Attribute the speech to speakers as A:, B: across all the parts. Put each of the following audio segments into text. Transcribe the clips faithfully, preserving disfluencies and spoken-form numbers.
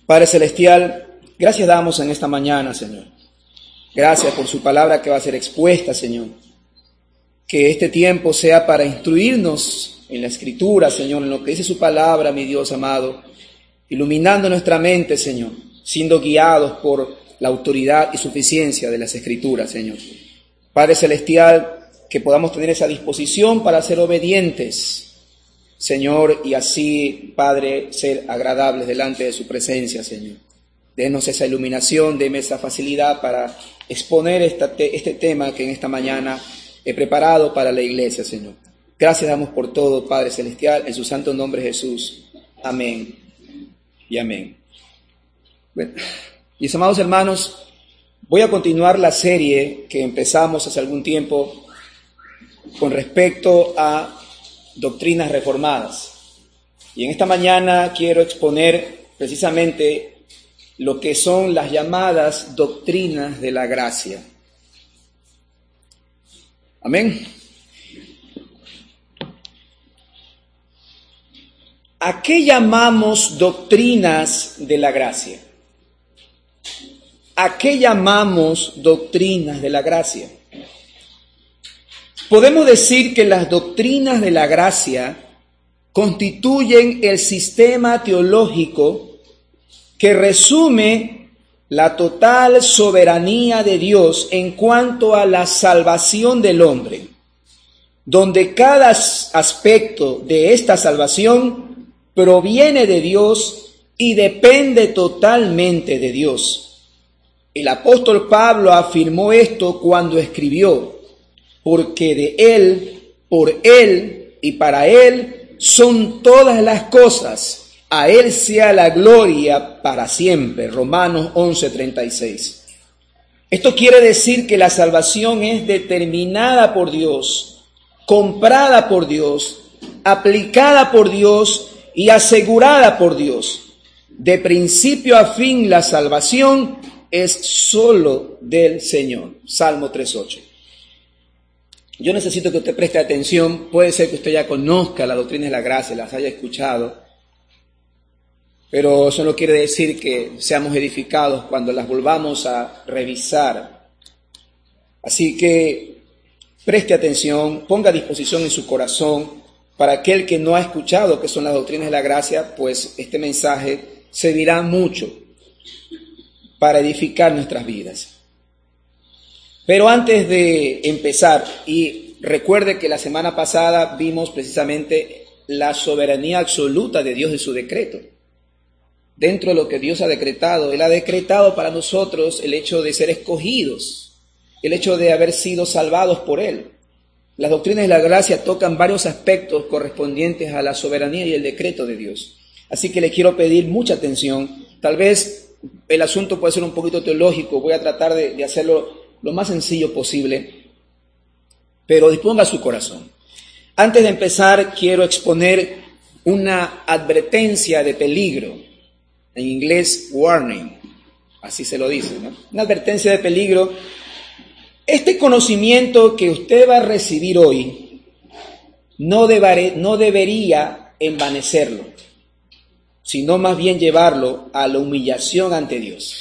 A: Padre Celestial, gracias damos en esta mañana, Señor. Gracias por su palabra que va a ser expuesta, Señor. Que este tiempo sea para instruirnos en la Escritura, Señor, en lo que dice su palabra, mi Dios amado, iluminando nuestra mente, Señor, siendo guiados por la autoridad y suficiencia de las Escrituras, Señor. Padre Celestial, que podamos tener esa disposición para ser obedientes, Señor, y así, Padre, ser agradables delante de su presencia, Señor. Denos esa iluminación, deme esa facilidad para exponer esta te- este tema que en esta mañana he preparado para la iglesia, Señor. Gracias damos por todo, Padre Celestial, en su santo nombre Jesús. Amén y amén. Bueno, mis amados hermanos, voy a continuar la serie que empezamos hace algún tiempo con respecto a doctrinas reformadas. Y en esta mañana quiero exponer precisamente lo que son las llamadas doctrinas de la gracia. Amén. ¿A qué llamamos doctrinas de la gracia? ¿A qué llamamos doctrinas de la gracia? Podemos decir que las doctrinas de la gracia constituyen el sistema teológico que resume la total soberanía de Dios en cuanto a la salvación del hombre, donde cada aspecto de esta salvación proviene de Dios y depende totalmente de Dios. El apóstol Pablo afirmó esto cuando escribió: porque de Él, por Él y para Él son todas las cosas. A Él sea la gloria para siempre. Romanos once, treinta y seis. Esto quiere decir que la salvación es determinada por Dios, comprada por Dios, aplicada por Dios y asegurada por Dios. De principio a fin la salvación es solo del Señor. Salmo tres, ocho. Yo necesito que usted preste atención. Puede ser que usted ya conozca la doctrina de la gracia, las haya escuchado, pero eso no quiere decir que seamos edificados cuando las volvamos a revisar. Así que preste atención, ponga a disposición en su corazón para aquel que no ha escuchado qué son las doctrinas de la gracia, pues este mensaje servirá mucho para edificar nuestras vidas. Pero antes de empezar, y recuerde que la semana pasada vimos precisamente la soberanía absoluta de Dios y su decreto. Dentro de lo que Dios ha decretado, Él ha decretado para nosotros el hecho de ser escogidos, el hecho de haber sido salvados por Él. Las doctrinas de la gracia tocan varios aspectos correspondientes a la soberanía y el decreto de Dios. Así que le quiero pedir mucha atención. Tal vez el asunto puede ser un poquito teológico, voy a tratar de, de hacerlo lo más sencillo posible, pero disponga su corazón. Antes de empezar, quiero exponer una advertencia de peligro, en inglés warning, así se lo dice, ¿no? Una advertencia de peligro. Este conocimiento que usted va a recibir hoy no, deberé, no debería envanecerlo, sino más bien llevarlo a la humillación ante Dios.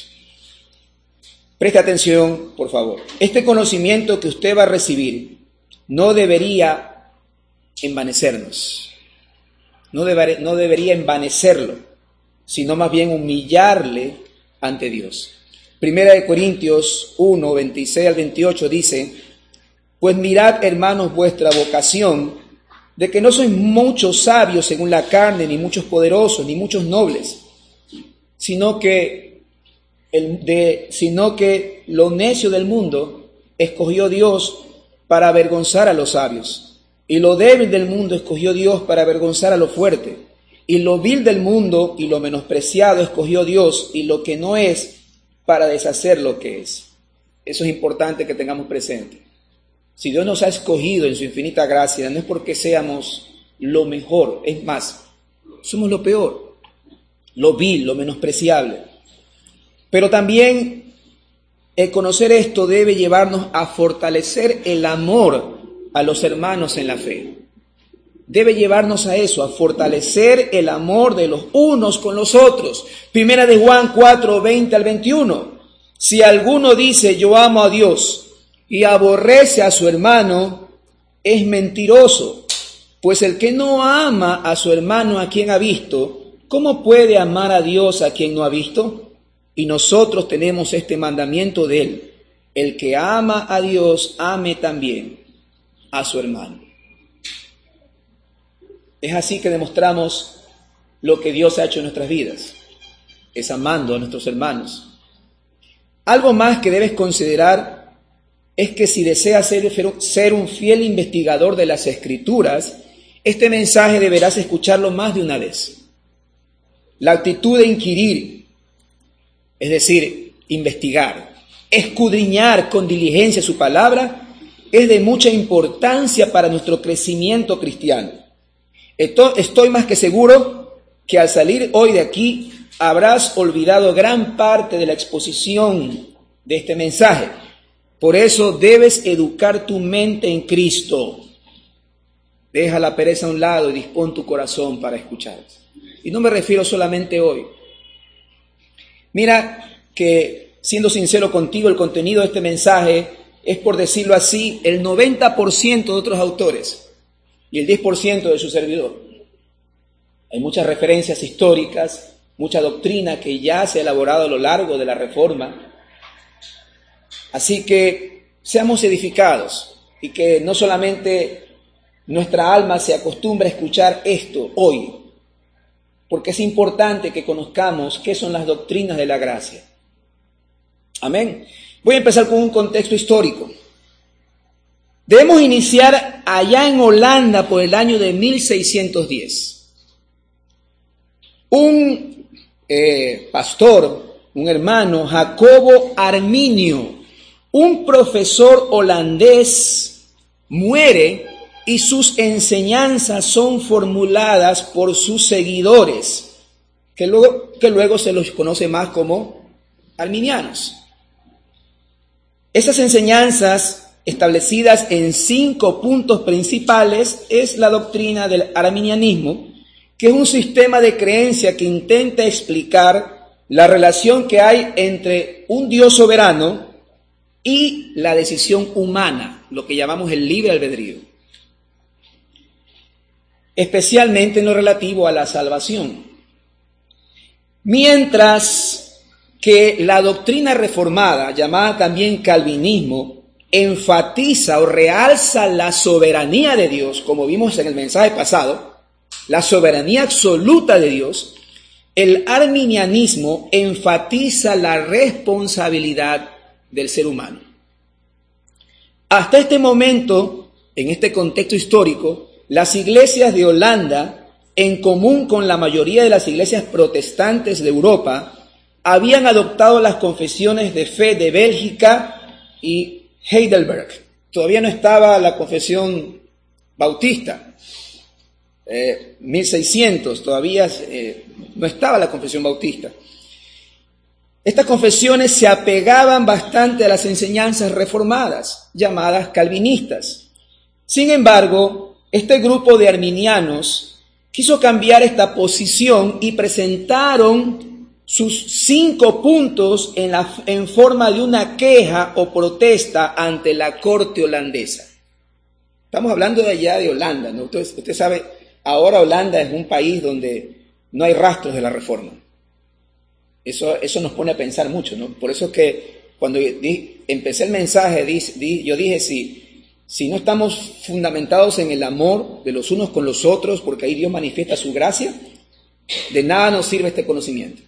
A: Preste atención, por favor. Este conocimiento que usted va a recibir no debería envanecernos, no, deber, no debería envanecerlo, sino más bien humillarle ante Dios. Primera de Corintios uno, veintiséis al veintiocho dice: pues mirad, hermanos, vuestra vocación, de que no sois muchos sabios según la carne, ni muchos poderosos, ni muchos nobles, sino que El de, sino que lo necio del mundo escogió Dios para avergonzar a los sabios, y lo débil del mundo escogió Dios para avergonzar a lo fuerte, y lo vil del mundo y lo menospreciado escogió Dios, y lo que no es, para deshacer lo que es. Eso es importante que tengamos presente. Si Dios nos ha escogido en su infinita gracia, no es porque seamos lo mejor, es más, somos lo peor, lo vil, lo menospreciable. Pero también el conocer esto debe llevarnos a fortalecer el amor a los hermanos en la fe. debe llevarnos a eso, a fortalecer el amor de los unos con los otros. Primera de Juan cuatro, veinte al veintiuno. Si alguno dice yo amo a Dios y aborrece a su hermano, es mentiroso. Pues el que no ama a su hermano a quien ha visto, ¿cómo puede amar a Dios a quien no ha visto? Y nosotros tenemos este mandamiento de él: el que ama a Dios, ame también a su hermano. Es así que demostramos lo que Dios ha hecho en nuestras vidas, es amando a nuestros hermanos. Algo más que debes considerar es que si deseas ser, ser un fiel investigador de las Escrituras, este mensaje deberás escucharlo más de una vez. La actitud de inquirir, es decir, investigar, escudriñar con diligencia su palabra, es de mucha importancia para nuestro crecimiento cristiano. Estoy más que seguro que al salir hoy de aquí habrás olvidado gran parte de la exposición de este mensaje. Por eso debes educar tu mente en Cristo. Deja la pereza a un lado y dispón tu corazón para escuchar. Y no me refiero solamente hoy. Mira que, siendo sincero contigo, el contenido de este mensaje es, por decirlo así, el noventa por ciento de otros autores y el diez por ciento de su servidor. Hay muchas referencias históricas, mucha doctrina que ya se ha elaborado a lo largo de la Reforma. Así que seamos edificados y que no solamente nuestra alma se acostumbre a escuchar esto hoy, porque es importante que conozcamos qué son las doctrinas de la gracia. Amén. Voy a empezar con un contexto histórico. Debemos iniciar allá en Holanda por el año de mil seiscientos diez. Un eh, pastor, un hermano, Jacobo Arminio, un profesor holandés, muere y sus enseñanzas son formuladas por sus seguidores, que luego, que luego se los conoce más como arminianos. Esas enseñanzas, establecidas en cinco puntos principales, es la doctrina del arminianismo, que es un sistema de creencia que intenta explicar la relación que hay entre un Dios soberano y la decisión humana, lo que llamamos el libre albedrío, especialmente en lo relativo a la salvación. Mientras que la doctrina reformada, llamada también calvinismo, enfatiza o realza la soberanía de Dios, como vimos en el mensaje pasado, la soberanía absoluta de Dios, el arminianismo enfatiza la responsabilidad del ser humano. Hasta este momento, en este contexto histórico, las iglesias de Holanda, en común con la mayoría de las iglesias protestantes de Europa, habían adoptado las confesiones de fe de Bélgica y Heidelberg. Todavía no estaba la confesión bautista. Eh, mil seiscientos, todavía eh, no estaba la confesión bautista. Estas confesiones se apegaban bastante a las enseñanzas reformadas, llamadas calvinistas. Sin embargo, este grupo de arminianos quiso cambiar esta posición y presentaron sus cinco puntos en, la, en forma de una queja o protesta ante la corte holandesa. Estamos hablando de allá de Holanda, ¿no? Usted, usted sabe, ahora Holanda es un país donde no hay rastros de la Reforma. Eso, eso nos pone a pensar mucho, ¿no? Por eso es que cuando di, empecé el mensaje, di, di, yo dije, si, si no estamos fundamentados en el amor de los unos con los otros, porque ahí Dios manifiesta su gracia, de nada nos sirve este conocimiento.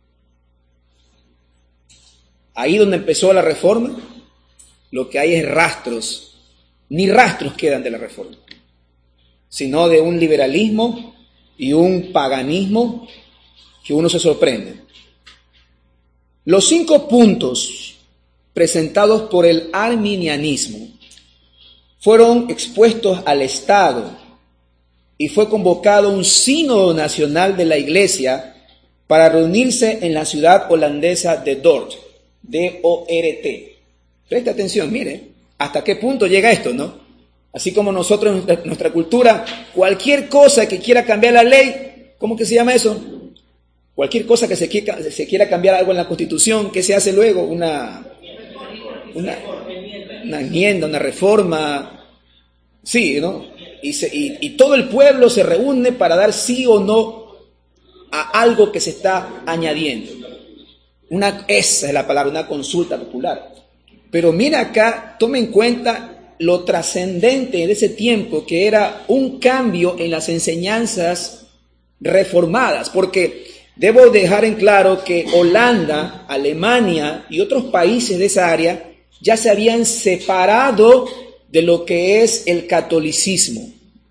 A: Ahí donde empezó la Reforma, lo que hay es rastros, ni rastros quedan de la Reforma, sino de un liberalismo y un paganismo que uno se sorprende. Los cinco puntos presentados por el arminianismo fueron expuestos al Estado y fue convocado un sínodo nacional de la Iglesia para reunirse en la ciudad holandesa de Dort, D O R T. Presta atención, mire, hasta qué punto llega esto, ¿no? Así como nosotros, en nuestra, nuestra cultura, cualquier cosa que quiera cambiar la ley, ¿cómo que se llama eso? Cualquier cosa que se quiera, se quiera cambiar algo en la Constitución, ¿qué se hace luego? Una, una, una enmienda, una reforma. Sí, ¿no? Y, se, y, y todo el pueblo se reúne para dar sí o no a algo que se está añadiendo. Una, esa es la palabra, una consulta popular. Pero mira acá, tome en cuenta lo trascendente de ese tiempo, que era un cambio en las enseñanzas reformadas, porque debo dejar en claro que Holanda, Alemania y otros países de esa área ya se habían separado de lo que es el catolicismo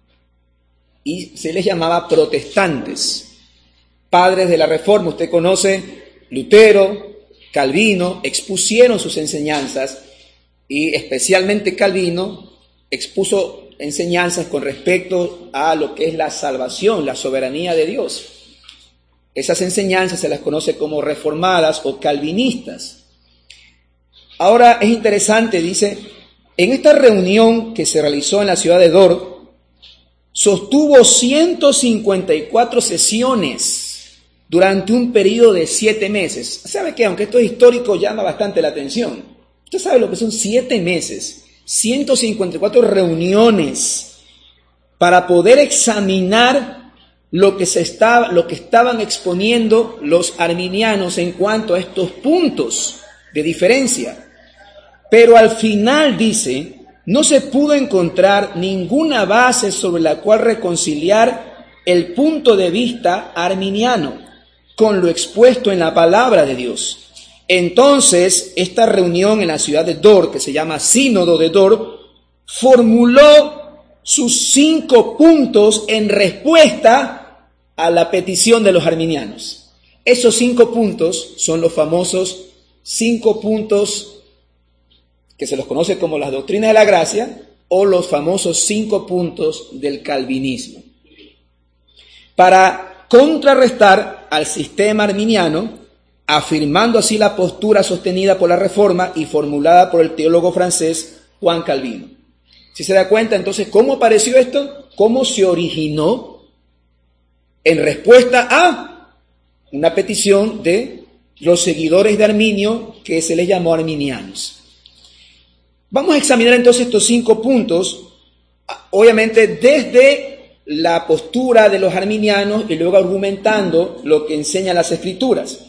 A: y se les llamaba protestantes, padres de la Reforma. Usted conoce Lutero, Calvino, expusieron sus enseñanzas y especialmente Calvino expuso enseñanzas con respecto a lo que es la salvación, la soberanía de Dios. Esas enseñanzas se las conoce como reformadas o calvinistas. Ahora es interesante, dice, en esta reunión que se realizó en la ciudad de Dort, sostuvo ciento cincuenta y cuatro sesiones durante un periodo de siete meses. ¿Sabe qué? Aunque esto es histórico, llama bastante la atención. Usted sabe lo que son siete meses, ciento cincuenta y cuatro reuniones para poder examinar lo que se estaba, lo que estaban exponiendo los arminianos en cuanto a estos puntos de diferencia. Pero al final, dice, no se pudo encontrar ninguna base sobre la cual reconciliar el punto de vista arminiano con lo expuesto en la palabra de Dios. Entonces, esta reunión en la ciudad de Dort, que se llama Sínodo de Dort, formuló sus cinco puntos en respuesta a la petición de los arminianos. Esos cinco puntos son los famosos cinco puntos que se los conoce como las doctrinas de la gracia o los famosos cinco puntos del calvinismo. Para contrarrestar al sistema arminiano, afirmando así la postura sostenida por la Reforma y formulada por el teólogo francés Juan Calvino. Si se da cuenta, entonces, ¿cómo apareció esto? ¿Cómo se originó? En respuesta a una petición de los seguidores de Arminio, que se les llamó arminianos. Vamos a examinar entonces estos cinco puntos, obviamente desde la postura de los arminianos y luego argumentando lo que enseñan las Escrituras.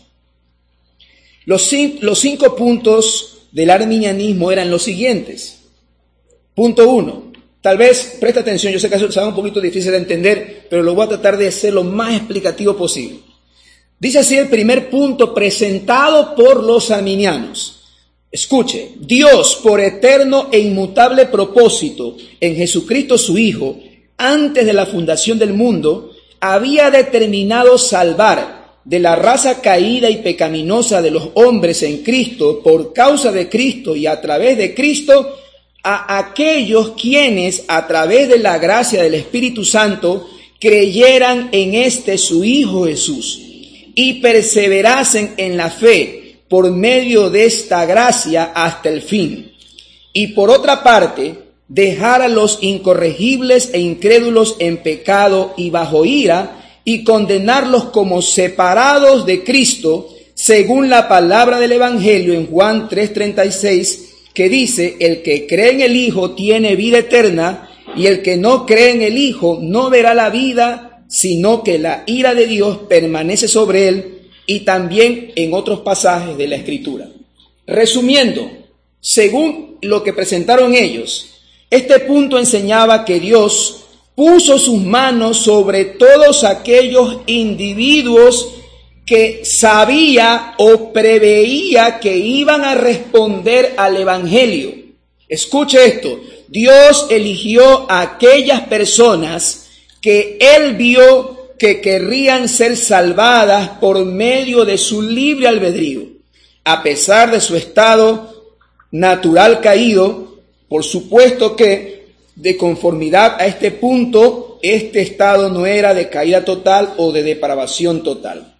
A: Los cinco, los cinco puntos del arminianismo eran los siguientes. Punto uno. Tal vez, presta atención, yo sé que eso será un poquito difícil de entender, pero lo voy a tratar de hacer lo más explicativo posible. Dice así el primer punto presentado por los arminianos. Escuche, Dios, por eterno e inmutable propósito en Jesucristo su Hijo, antes de la fundación del mundo, había determinado salvar de la raza caída y pecaminosa de los hombres en Cristo, por causa de Cristo y a través de Cristo, a aquellos quienes, a través de la gracia del Espíritu Santo, creyeran en este su Hijo Jesús y perseverasen en la fe por medio de esta gracia hasta el fin. Y por otra parte, dejar a los incorregibles e incrédulos en pecado y bajo ira y condenarlos como separados de Cristo, según la palabra del Evangelio en Juan tres treinta y seis, que dice, el que cree en el Hijo tiene vida eterna, y el que no cree en el Hijo no verá la vida, sino que la ira de Dios permanece sobre él, y también en otros pasajes de la Escritura. Resumiendo, según lo que presentaron ellos, este punto enseñaba que Dios puso sus manos sobre todos aquellos individuos que sabía o preveía que iban a responder al Evangelio. Escuche esto, Dios eligió a aquellas personas que Él vio que querrían ser salvadas por medio de su libre albedrío, a pesar de su estado natural caído. Por supuesto que, de conformidad a este punto, este estado no era de caída total o de depravación total.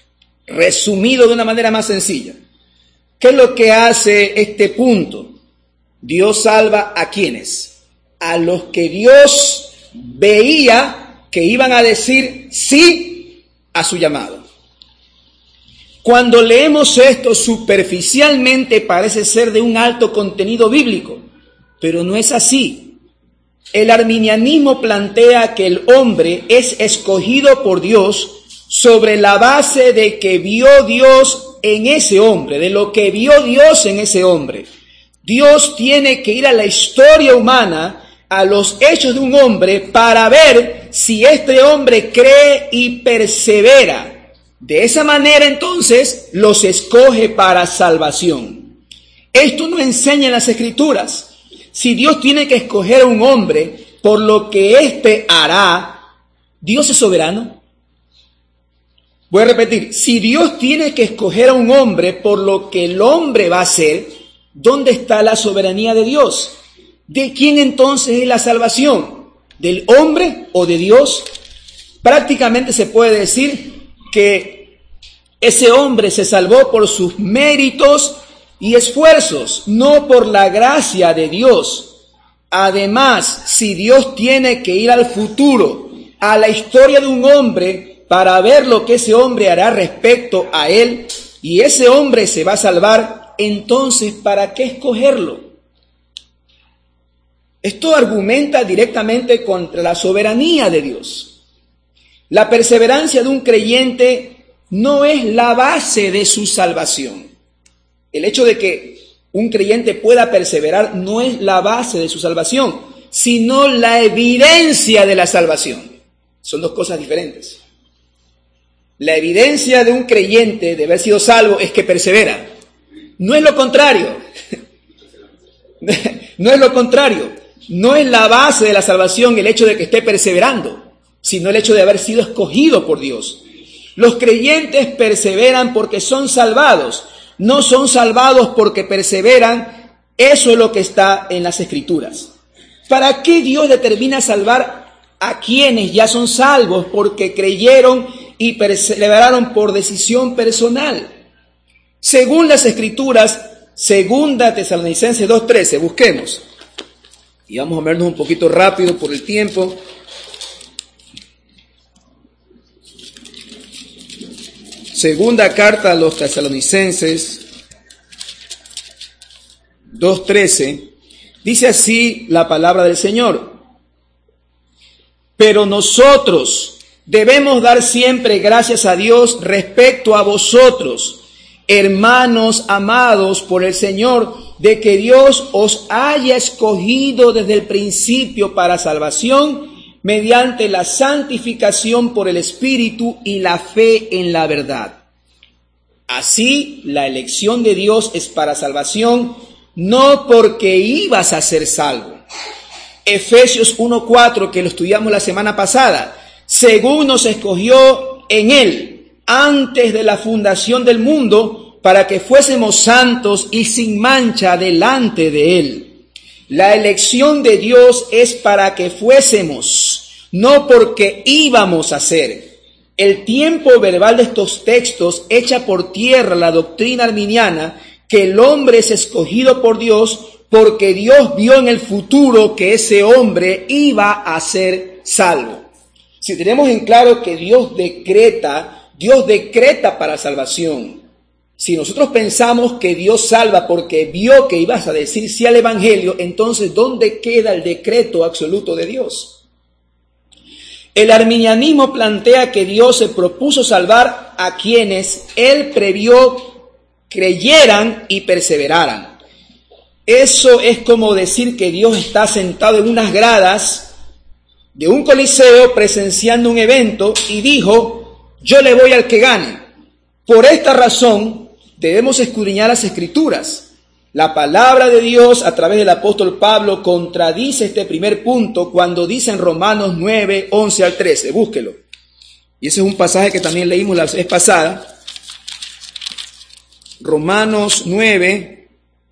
A: Resumido de una manera más sencilla, ¿qué es lo que hace este punto? Dios salva a quienes, a los que Dios veía que iban a decir sí a su llamado. Cuando leemos esto superficialmente parece ser de un alto contenido bíblico, pero no es así. El arminianismo plantea que el hombre es escogido por Dios sobre la base de que vio Dios en ese hombre, de lo que vio Dios en ese hombre. Dios tiene que ir a la historia humana, a los hechos de un hombre, para ver si este hombre cree y persevera. De esa manera, entonces, los escoge para salvación. Esto no enseña en las Escrituras. Si Dios tiene que escoger a un hombre por lo que éste hará, ¿Dios es soberano? Voy a repetir, si Dios tiene que escoger a un hombre por lo que el hombre va a hacer, ¿dónde está la soberanía de Dios? ¿De quién entonces es la salvación? ¿Del hombre o de Dios? Prácticamente se puede decir que ese hombre se salvó por sus méritos y esfuerzos, no por la gracia de Dios. Además, si Dios tiene que ir al futuro, a la historia de un hombre, para ver lo que ese hombre hará respecto a él, y ese hombre se va a salvar, entonces, ¿para qué escogerlo? Esto argumenta directamente contra la soberanía de Dios. La perseverancia de un creyente no es la base de su salvación. El hecho de que un creyente pueda perseverar no es la base de su salvación, sino la evidencia de la salvación. Son dos cosas diferentes. La evidencia de un creyente de haber sido salvo es que persevera. No es lo contrario. No es lo contrario. No es la base de la salvación el hecho de que esté perseverando, sino el hecho de haber sido escogido por Dios. Los creyentes perseveran porque son salvados. No son salvados porque perseveran. Eso es lo que está en las Escrituras. ¿Para qué Dios determina salvar a quienes ya son salvos? Porque creyeron y perseveraron por decisión personal. Según las Escrituras, segunda Tesalonicenses dos trece, busquemos. Y vamos a vernos un poquito rápido por el tiempo. Segunda carta a los Tesalonicenses dos trece, dice así la palabra del Señor. Pero nosotros debemos dar siempre gracias a Dios respecto a vosotros, hermanos amados por el Señor, de que Dios os haya escogido desde el principio para salvación, mediante la santificación por el Espíritu y la fe en la verdad. Así, la elección de Dios es para salvación, no porque ibas a ser salvo. Efesios uno cuatro, que lo estudiamos la semana pasada, según nos escogió en Él, antes de la fundación del mundo, para que fuésemos santos y sin mancha delante de Él. La elección de Dios es para que fuésemos, no porque íbamos a ser. El tiempo verbal de estos textos echa por tierra la doctrina arminiana que el hombre es escogido por Dios porque Dios vio en el futuro que ese hombre iba a ser salvo. Si tenemos en claro que Dios decreta, Dios decreta para salvación. Si nosotros pensamos que Dios salva porque vio que ibas a decir sí al Evangelio, entonces ¿dónde queda el decreto absoluto de Dios? El arminianismo plantea que Dios se propuso salvar a quienes Él previó creyeran y perseveraran. Eso es como decir que Dios está sentado en unas gradas de un coliseo presenciando un evento y dijo, yo le voy al que gane. Por esta razón debemos escudriñar las Escrituras. La palabra de Dios a través del apóstol Pablo contradice este primer punto cuando dice en Romanos nueve, once al trece. Búsquelo. Y ese es un pasaje que también leímos la vez pasada. Romanos nueve,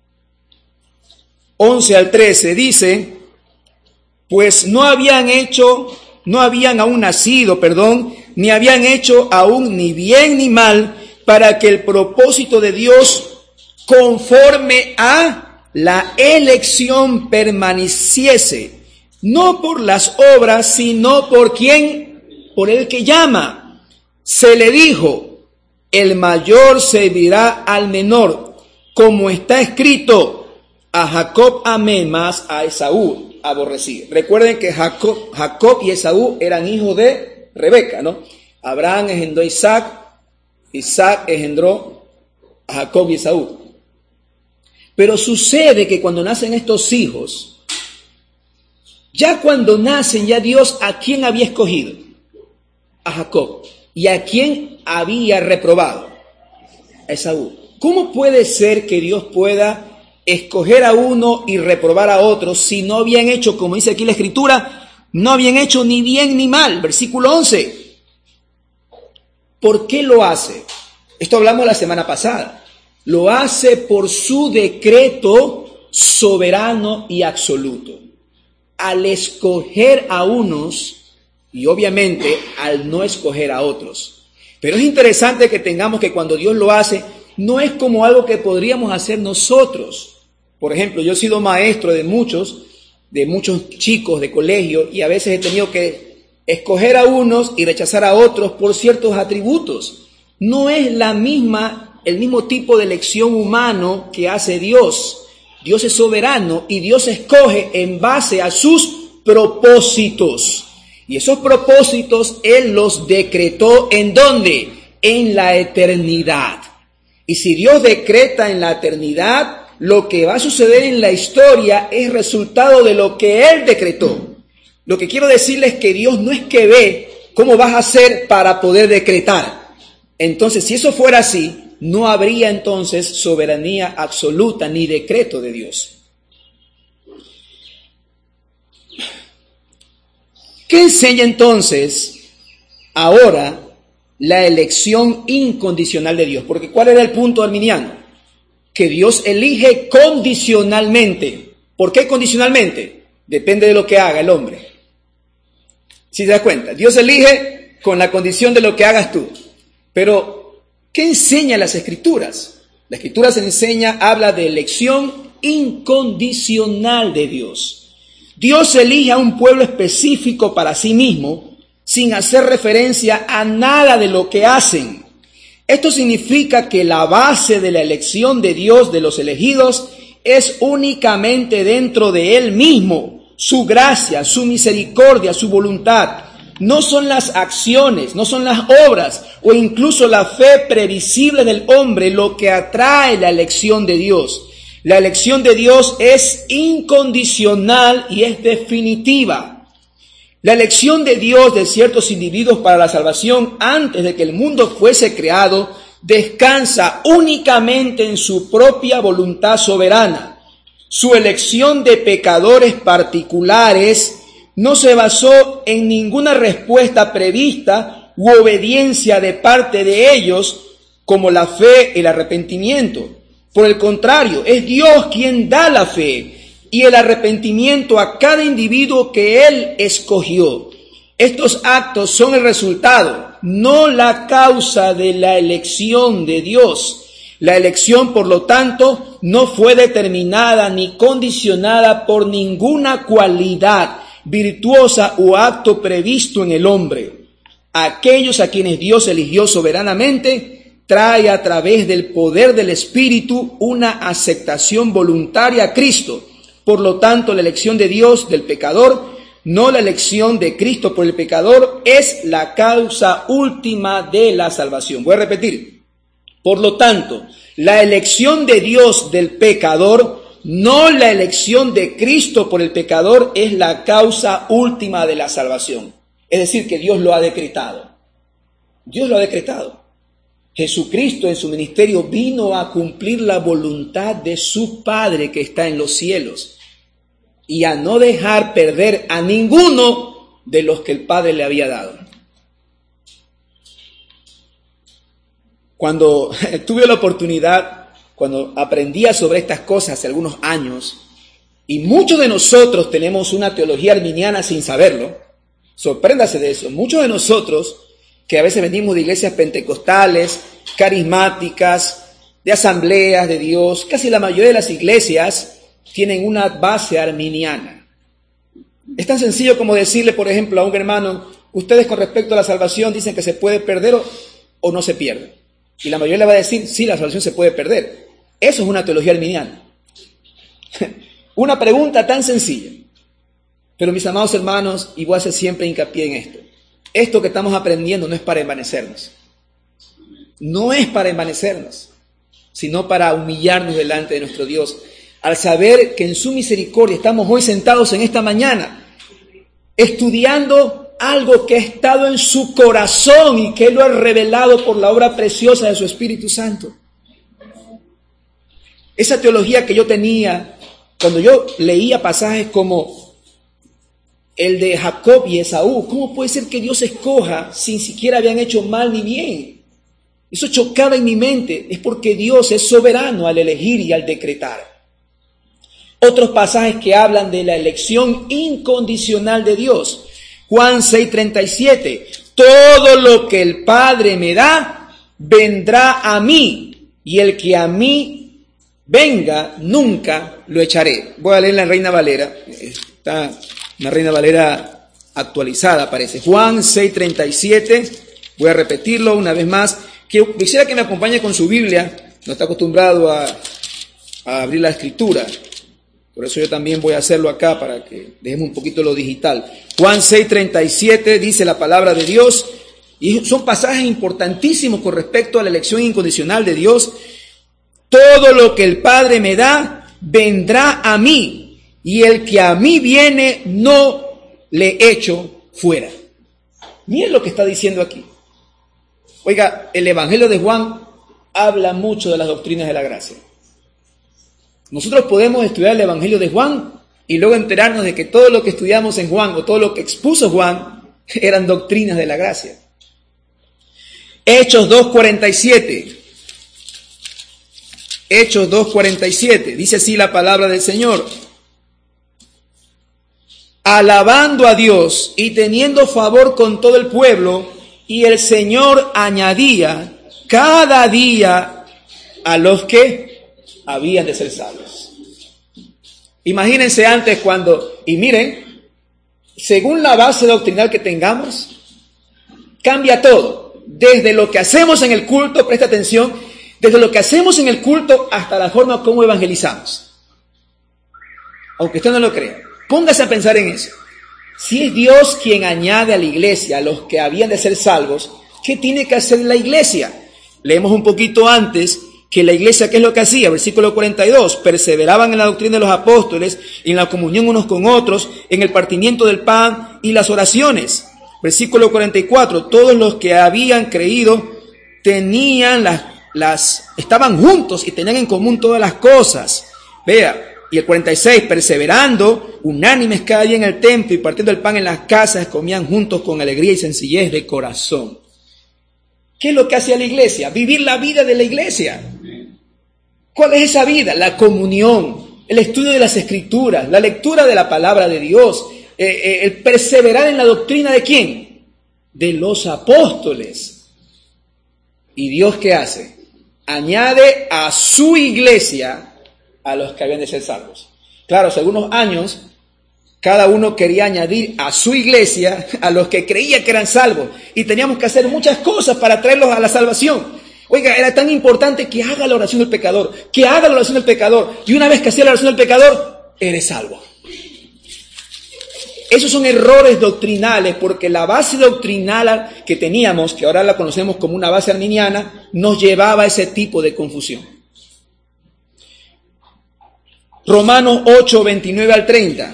A: once al trece dice, pues no habían hecho, no habían aún nacido, perdón, ni habían hecho aún ni bien ni mal, para que el propósito de Dios conforme a la elección permaneciese, no por las obras, sino por quién, por el que llama. Se le dijo, el mayor servirá al menor, como está escrito, a Jacob amé más, a Esaú aborrecí. Recuerden que Jacob, Jacob y Esaú eran hijos de Rebeca, ¿no? Abraham engendró a Isaac, Isaac engendró a Jacob y Esaú. Pero sucede que cuando nacen estos hijos, ya cuando nacen, ya Dios a quién había escogido, a Jacob, y a quién había reprobado, a Esaú. ¿Cómo puede ser que Dios pueda escoger a uno y reprobar a otro si no habían hecho, como dice aquí la Escritura, no habían hecho ni bien ni mal? Versículo once. ¿Por qué lo hace? Esto hablamos la semana pasada. Lo hace por su decreto soberano y absoluto. Al escoger a unos y obviamente al no escoger a otros. Pero es interesante que tengamos que cuando Dios lo hace, no es como algo que podríamos hacer nosotros. Por ejemplo, yo he sido maestro de muchos, de muchos chicos de colegio y a veces he tenido que escoger a unos y rechazar a otros por ciertos atributos. No es la misma, el mismo tipo de elección humano que hace Dios. Dios es soberano y Dios escoge en base a sus propósitos. Y esos propósitos Él los decretó ¿en dónde? En la eternidad. Y si Dios decreta en la eternidad, lo que va a suceder en la historia es resultado de lo que Él decretó. Lo que quiero decirles es que Dios no es que ve cómo vas a hacer para poder decretar. Entonces, si eso fuera así, no habría entonces soberanía absoluta ni decreto de Dios. ¿Qué enseña entonces ahora la elección incondicional de Dios? Porque ¿cuál era el punto arminiano? Que Dios elige condicionalmente. ¿Por qué condicionalmente? Depende de lo que haga el hombre. Si te das cuenta, Dios elige con la condición de lo que hagas tú. Pero, ¿qué enseña las Escrituras? La Escritura se enseña, habla de elección incondicional de Dios. Dios elige a un pueblo específico para sí mismo, sin hacer referencia a nada de lo que hacen. Esto significa que la base de la elección de Dios de los elegidos es únicamente dentro de Él mismo, su gracia, su misericordia, su voluntad. No son las acciones, no son las obras o incluso la fe previsible del hombre lo que atrae la elección de Dios. La elección de Dios es incondicional y es definitiva. La elección de Dios de ciertos individuos para la salvación antes de que el mundo fuese creado descansa únicamente en su propia voluntad soberana. Su elección de pecadores particulares no se basó en ninguna respuesta prevista u obediencia de parte de ellos como la fe y el arrepentimiento. Por el contrario, es Dios quien da la fe y el arrepentimiento a cada individuo que Él escogió. Estos actos son el resultado, no la causa de la elección de Dios. La elección, por lo tanto, no fue determinada ni condicionada por ninguna cualidad virtuosa o acto previsto en el hombre. Aquellos a quienes Dios eligió soberanamente trae a través del poder del Espíritu una aceptación voluntaria a Cristo. Por lo tanto, la elección de Dios del pecador, no la elección de Cristo por el pecador, es la causa última de la salvación. Voy a repetir. Por lo tanto, la elección de Dios del pecador, no la elección de Cristo por el pecador, es la causa última de la salvación. Es decir, que Dios lo ha decretado. Dios lo ha decretado. Jesucristo en su ministerio vino a cumplir la voluntad de su Padre que está en los cielos y a no dejar perder a ninguno de los que el Padre le había dado. Cuando tuve la oportunidad, cuando aprendía sobre estas cosas hace algunos años, y muchos de nosotros tenemos una teología arminiana sin saberlo, sorpréndase de eso, muchos de nosotros que a veces venimos de iglesias pentecostales, carismáticas, de asambleas de Dios, casi la mayoría de las iglesias tienen una base arminiana. Es tan sencillo como decirle, por ejemplo, a un hermano, ustedes con respecto a la salvación dicen que se puede perder o, o no se pierde. Y la mayoría le va a decir, sí, la salvación se puede perder. Eso es una teología arminiana. Una pregunta tan sencilla. Pero mis amados hermanos, y voy a hacer siempre hincapié en esto. Esto que estamos aprendiendo no es para envanecernos. No es para envanecernos, sino para humillarnos delante de nuestro Dios. Al saber que en su misericordia estamos hoy sentados en esta mañana, estudiando algo que ha estado en su corazón y que Él lo ha revelado por la obra preciosa de su Espíritu Santo. Esa teología que yo tenía, cuando yo leía pasajes como el de Jacob y Esaú, ¿cómo puede ser que Dios escoja sin siquiera habían hecho mal ni bien? Eso chocaba en mi mente. Es porque Dios es soberano al elegir y al decretar. Otros pasajes que hablan de la elección incondicional de Dios. Juan seis treinta y siete. Todo lo que el Padre me da, vendrá a mí. Y el que a mí venga, nunca lo echaré. Voy a leer la Reina Valera. Está una Reina Valera actualizada, parece. Juan seis treinta y siete. Voy a repetirlo una vez más. Quisiera que me acompañe con su Biblia. No está acostumbrado a, a abrir la Escritura. Por eso yo también voy a hacerlo acá para que dejemos un poquito lo digital. Juan seis treinta y siete dice la palabra de Dios. Y son pasajes importantísimos con respecto a la elección incondicional de Dios. Todo lo que el Padre me da, vendrá a mí. Y el que a mí viene, no le echo fuera. Miren lo que está diciendo aquí. Oiga, el Evangelio de Juan habla mucho de las doctrinas de la gracia. Nosotros podemos estudiar el Evangelio de Juan y luego enterarnos de que todo lo que estudiamos en Juan o todo lo que expuso Juan eran doctrinas de la gracia. Hechos dos cuarenta y siete. Hechos dos cuarenta y siete. Dice así la palabra del Señor. Alabando a Dios y teniendo favor con todo el pueblo, y el Señor añadía cada día a los que habían de ser salvos. Imagínense antes cuando, y miren, según la base doctrinal que tengamos, cambia todo. Desde lo que hacemos en el culto, presta atención, desde lo que hacemos en el culto hasta la forma como evangelizamos. Aunque usted no lo crea, póngase a pensar en eso. Si es Dios quien añade a la iglesia a los que habían de ser salvos, ¿qué tiene que hacer la iglesia? Leemos un poquito antes que la iglesia, ¿qué es lo que hacía? Versículo cuarenta y dos, perseveraban en la doctrina de los apóstoles, en la comunión unos con otros, en el partimiento del pan y las oraciones. Versículo cuarenta y cuatro, todos los que habían creído tenían las, las, estaban juntos y tenían en común todas las cosas. Vea. Y el cuarenta y seis, perseverando, unánimes cada día en el templo y partiendo el pan en las casas, comían juntos con alegría y sencillez de corazón. ¿Qué es lo que hacía la iglesia? Vivir la vida de la iglesia. ¿Cuál es esa vida? La comunión, el estudio de las Escrituras, la lectura de la palabra de Dios, eh, eh, el perseverar en la doctrina ¿de quién? De los apóstoles. ¿Y Dios qué hace? Añade a su iglesia a los que habían de ser salvos. Claro, hace algunos años, cada uno quería añadir a su iglesia a los que creía que eran salvos. Y teníamos que hacer muchas cosas para traerlos a la salvación. Oiga, era tan importante que haga la oración del pecador, que haga la oración del pecador. Y una vez que hacía la oración del pecador, eres salvo. Esos son errores doctrinales, porque la base doctrinal que teníamos, que ahora la conocemos como una base arminiana, nos llevaba a ese tipo de confusión. Romanos ocho, veintinueve al treinta.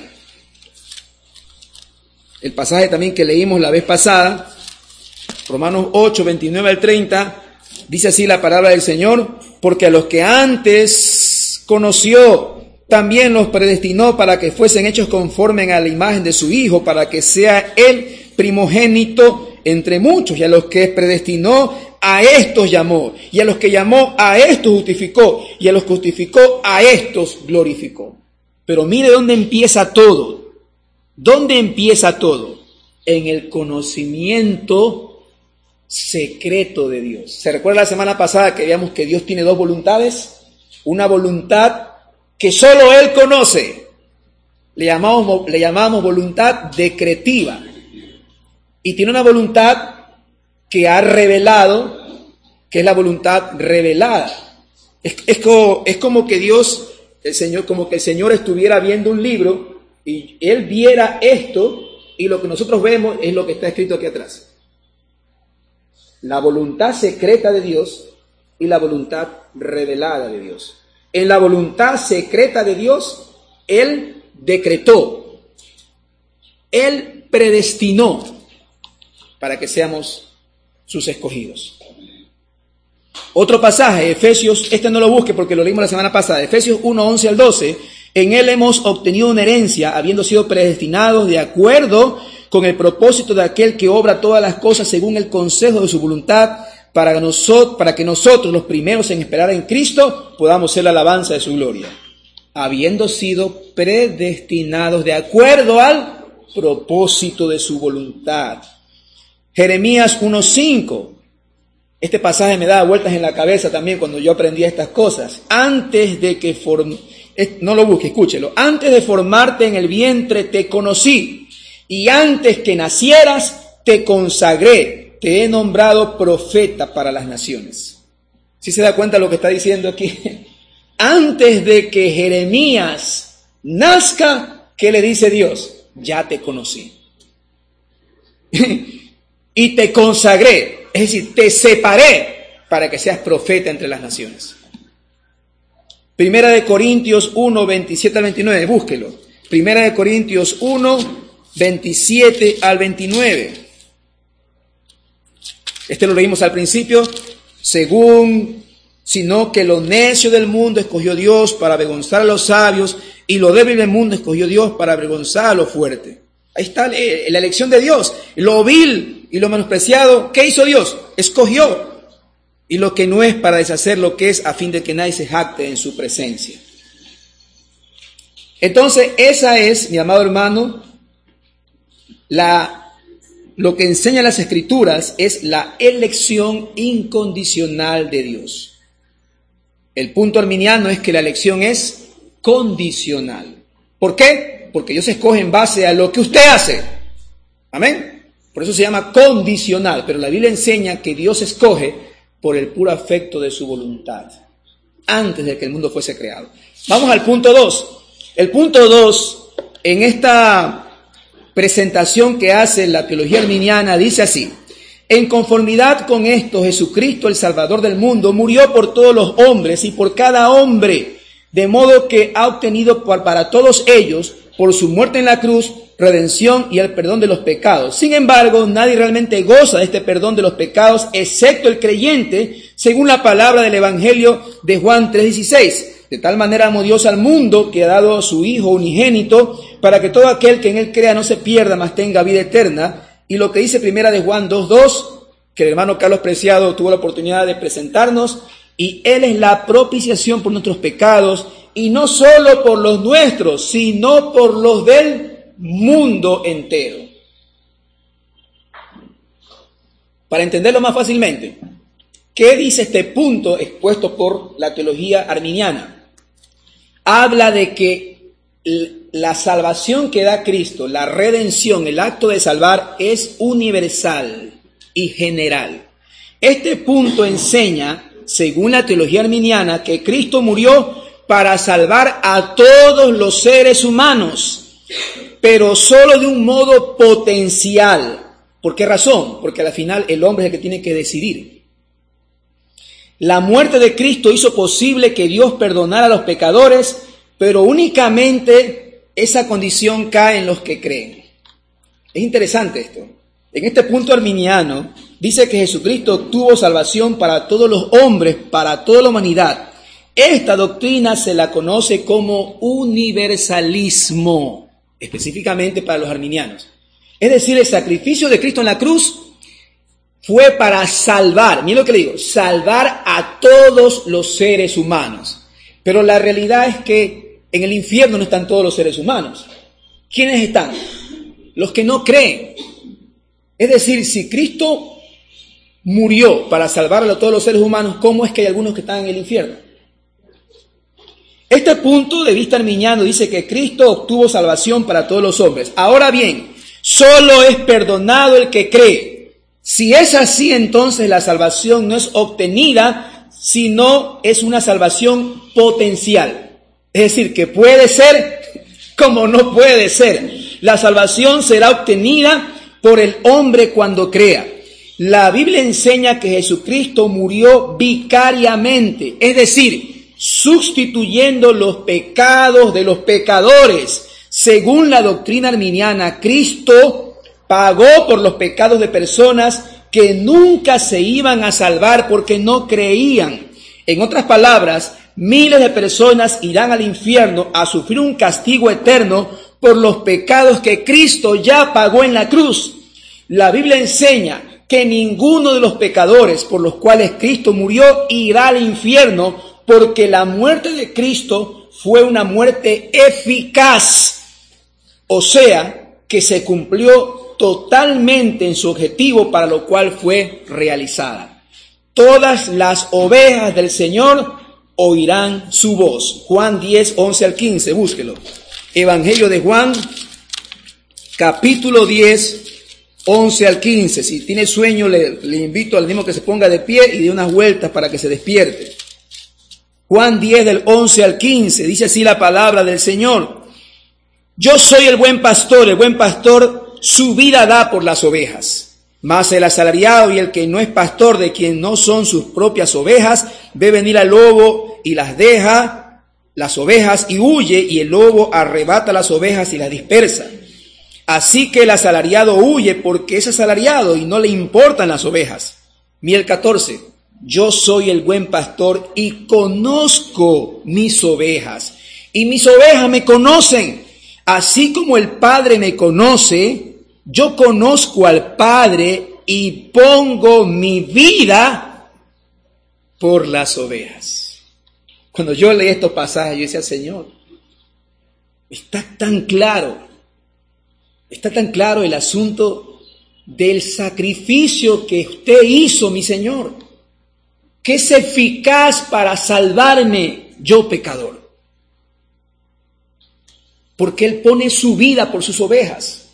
A: El pasaje también que leímos la vez pasada. Romanos ocho, veintinueve al treinta. Dice así la palabra del Señor. Porque a los que antes conoció, también los predestinó para que fuesen hechos conforme a la imagen de su Hijo, para que sea Él primogénito entre muchos. Y a los que predestinó, a estos llamó, y a los que llamó, a estos justificó, y a los que justificó, a estos glorificó. Pero mire dónde empieza todo. ¿Dónde empieza todo? En el conocimiento secreto de Dios. ¿Se recuerda la semana pasada que veíamos que Dios tiene dos voluntades? Una voluntad que solo Él conoce, le llamamos, le llamamos voluntad decretiva. Y tiene una voluntad que ha revelado, que es la voluntad revelada. Es, es, como, es como que Dios, el Señor, como que el Señor estuviera viendo un libro y Él viera esto y lo que nosotros vemos es lo que está escrito aquí atrás. La voluntad secreta de Dios y la voluntad revelada de Dios. En la voluntad secreta de Dios, Él decretó, Él predestinó para que seamos sus escogidos. Otro pasaje, Efesios, este no lo busque porque lo leímos la semana pasada, Efesios uno, once al doce, en él hemos obtenido una herencia, habiendo sido predestinados de acuerdo con el propósito de aquel que obra todas las cosas según el consejo de su voluntad, para, nosotros, para que nosotros, los primeros en esperar en Cristo, podamos ser la alabanza de su gloria, habiendo sido predestinados de acuerdo al propósito de su voluntad. Jeremías uno cinco. Este pasaje me daba vueltas en la cabeza también cuando yo aprendía estas cosas. Antes de que form... no lo busque, escúchelo. Antes de formarte en el vientre te conocí, y antes que nacieras te consagré, te he nombrado profeta para las naciones. ¿Sí se da cuenta lo que está diciendo aquí? Antes de que Jeremías nazca, ¿qué le dice Dios? Ya te conocí. Y te consagré, es decir, te separé para que seas profeta entre las naciones. Primera de Corintios uno, veintisiete al veintinueve, búsquelo. Primera de Corintios uno, veintisiete al veintinueve. Este lo leímos al principio. Según, sino que lo necio del mundo escogió Dios para avergonzar a los sabios, y lo débil del mundo escogió Dios para avergonzar a lo fuerte. Ahí está la elección de Dios. Lo vil y lo menospreciado, ¿qué hizo Dios? Escogió. Y lo que no es, para deshacer lo que es, a fin de que nadie se jacte en su presencia. Entonces, esa es, mi amado hermano, la, lo que enseñan las Escrituras es la elección incondicional de Dios. El punto arminiano es que la elección es condicional. ¿Por qué? Porque Dios escoge en base a lo que usted hace. Amén. Por eso se llama condicional. Pero la Biblia enseña que Dios escoge por el puro afecto de su voluntad, antes de que el mundo fuese creado. Vamos al punto dos. El punto dos, en esta presentación que hace la teología arminiana, dice así: en conformidad con esto, Jesucristo, el Salvador del mundo, murió por todos los hombres y por cada hombre, de modo que ha obtenido para todos ellos, por su muerte en la cruz, redención y el perdón de los pecados. Sin embargo, nadie realmente goza de este perdón de los pecados, excepto el creyente, según la palabra del Evangelio de Juan tres dieciséis. De tal manera amó Dios al mundo, que ha dado a su Hijo unigénito, para que todo aquel que en él crea no se pierda, mas tenga vida eterna. Y lo que dice primera de Juan dos dos, que el hermano Carlos Preciado tuvo la oportunidad de presentarnos, y él es la propiciación por nuestros pecados, y no solo por los nuestros, sino por los del mundo entero. Para entenderlo más fácilmente, ¿qué dice este punto expuesto por la teología arminiana? Habla de que la salvación que da Cristo, la redención, el acto de salvar, es universal y general. Este punto enseña, según la teología arminiana, que Cristo murió para salvar a todos los seres humanos, pero solo de un modo potencial. ¿Por qué razón? Porque al final el hombre es el que tiene que decidir. La muerte de Cristo hizo posible que Dios perdonara a los pecadores, pero únicamente esa condición cae en los que creen. Es interesante esto. En este punto arminiano dice que Jesucristo obtuvo salvación para todos los hombres, para toda la humanidad. Esta doctrina se la conoce como universalismo, específicamente para los arminianos. Es decir, el sacrificio de Cristo en la cruz fue para salvar, miren lo que le digo, salvar a todos los seres humanos. Pero la realidad es que en el infierno no están todos los seres humanos. ¿Quiénes están? Los que no creen. Es decir, si Cristo murió para salvar a todos los seres humanos, ¿cómo es que hay algunos que están en el infierno? Este punto de vista arminiano dice que Cristo obtuvo salvación para todos los hombres. Ahora bien, solo es perdonado el que cree. Si es así, entonces la salvación no es obtenida, sino es una salvación potencial. Es decir, que puede ser como no puede ser. La salvación será obtenida por el hombre cuando crea. La Biblia enseña que Jesucristo murió vicariamente, es decir, sustituyendo los pecados de los pecadores. Según la doctrina arminiana, Cristo pagó por los pecados de personas que nunca se iban a salvar porque no creían. En otras palabras, miles de personas irán al infierno a sufrir un castigo eterno por los pecados que Cristo ya pagó en la cruz. La Biblia enseña que ninguno de los pecadores por los cuales Cristo murió irá al infierno, porque la muerte de Cristo fue una muerte eficaz. O sea, que se cumplió totalmente en su objetivo para lo cual fue realizada. Todas las ovejas del Señor oirán su voz. Juan diez, once al quince, búsquelo. Evangelio de Juan, capítulo diez, once al quince. Si tiene sueño, le, le invito al mismo que se ponga de pie y dé unas vueltas para que se despierte. Juan diez, del once al quince, dice así la palabra del Señor. Yo soy el buen pastor, el buen pastor su vida da por las ovejas. Mas el asalariado y el que no es pastor, de quien no son sus propias ovejas, ve venir al lobo y las deja, las ovejas, y huye, y el lobo arrebata las ovejas y las dispersa. Así que el asalariado huye porque es asalariado y no le importan las ovejas. Mira el catorce. Yo soy el buen pastor y conozco mis ovejas, y mis ovejas me conocen. Así como el Padre me conoce, yo conozco al Padre y pongo mi vida por las ovejas. Cuando yo leí estos pasajes, yo decía, Señor, está tan claro, está tan claro el asunto del sacrificio que usted hizo, mi Señor, que es eficaz para salvarme, yo pecador. Porque Él pone su vida por sus ovejas.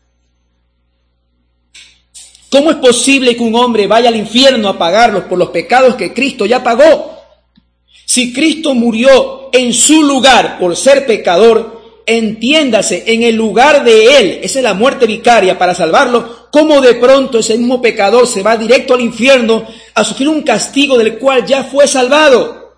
A: ¿Cómo es posible que un hombre vaya al infierno a pagarlos por los pecados que Cristo ya pagó? Si Cristo murió en su lugar por ser pecador, entiéndase, en el lugar de Él, esa es la muerte vicaria para salvarlo, ¿cómo de pronto ese mismo pecador se va directo al infierno a sufrir un castigo del cual ya fue salvado?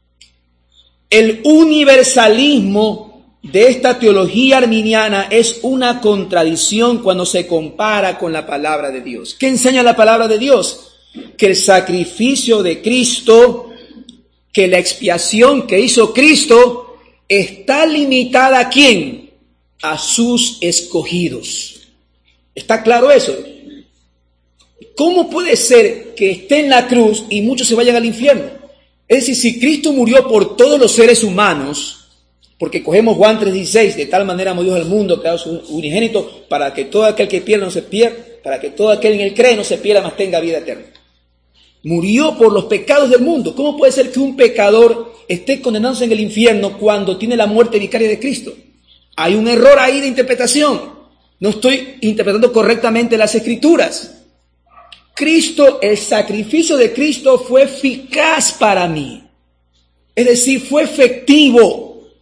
A: El universalismo de esta teología arminiana es una contradicción cuando se compara con la palabra de Dios. ¿Qué enseña la palabra de Dios? Que el sacrificio de Cristo, que la expiación que hizo Cristo, está limitada ¿a quién? A sus escogidos. ¿Está claro eso? ¿Cómo puede ser que esté en la cruz y muchos se vayan al infierno? Es decir, si Cristo murió por todos los seres humanos, porque cogemos Juan tres dieciséis, de tal manera amó Dios al mundo que ha dado su unigénito, para que todo aquel que pierda no se pierda, para que todo aquel en él cree no se pierda, mas tenga vida eterna. Murió por los pecados del mundo. ¿Cómo puede ser que un pecador esté condenándose en el infierno cuando tiene la muerte vicaria de Cristo? Hay un error ahí de interpretación. No estoy interpretando correctamente las Escrituras. Cristo, el sacrificio de Cristo fue eficaz para mí. Es decir, fue efectivo.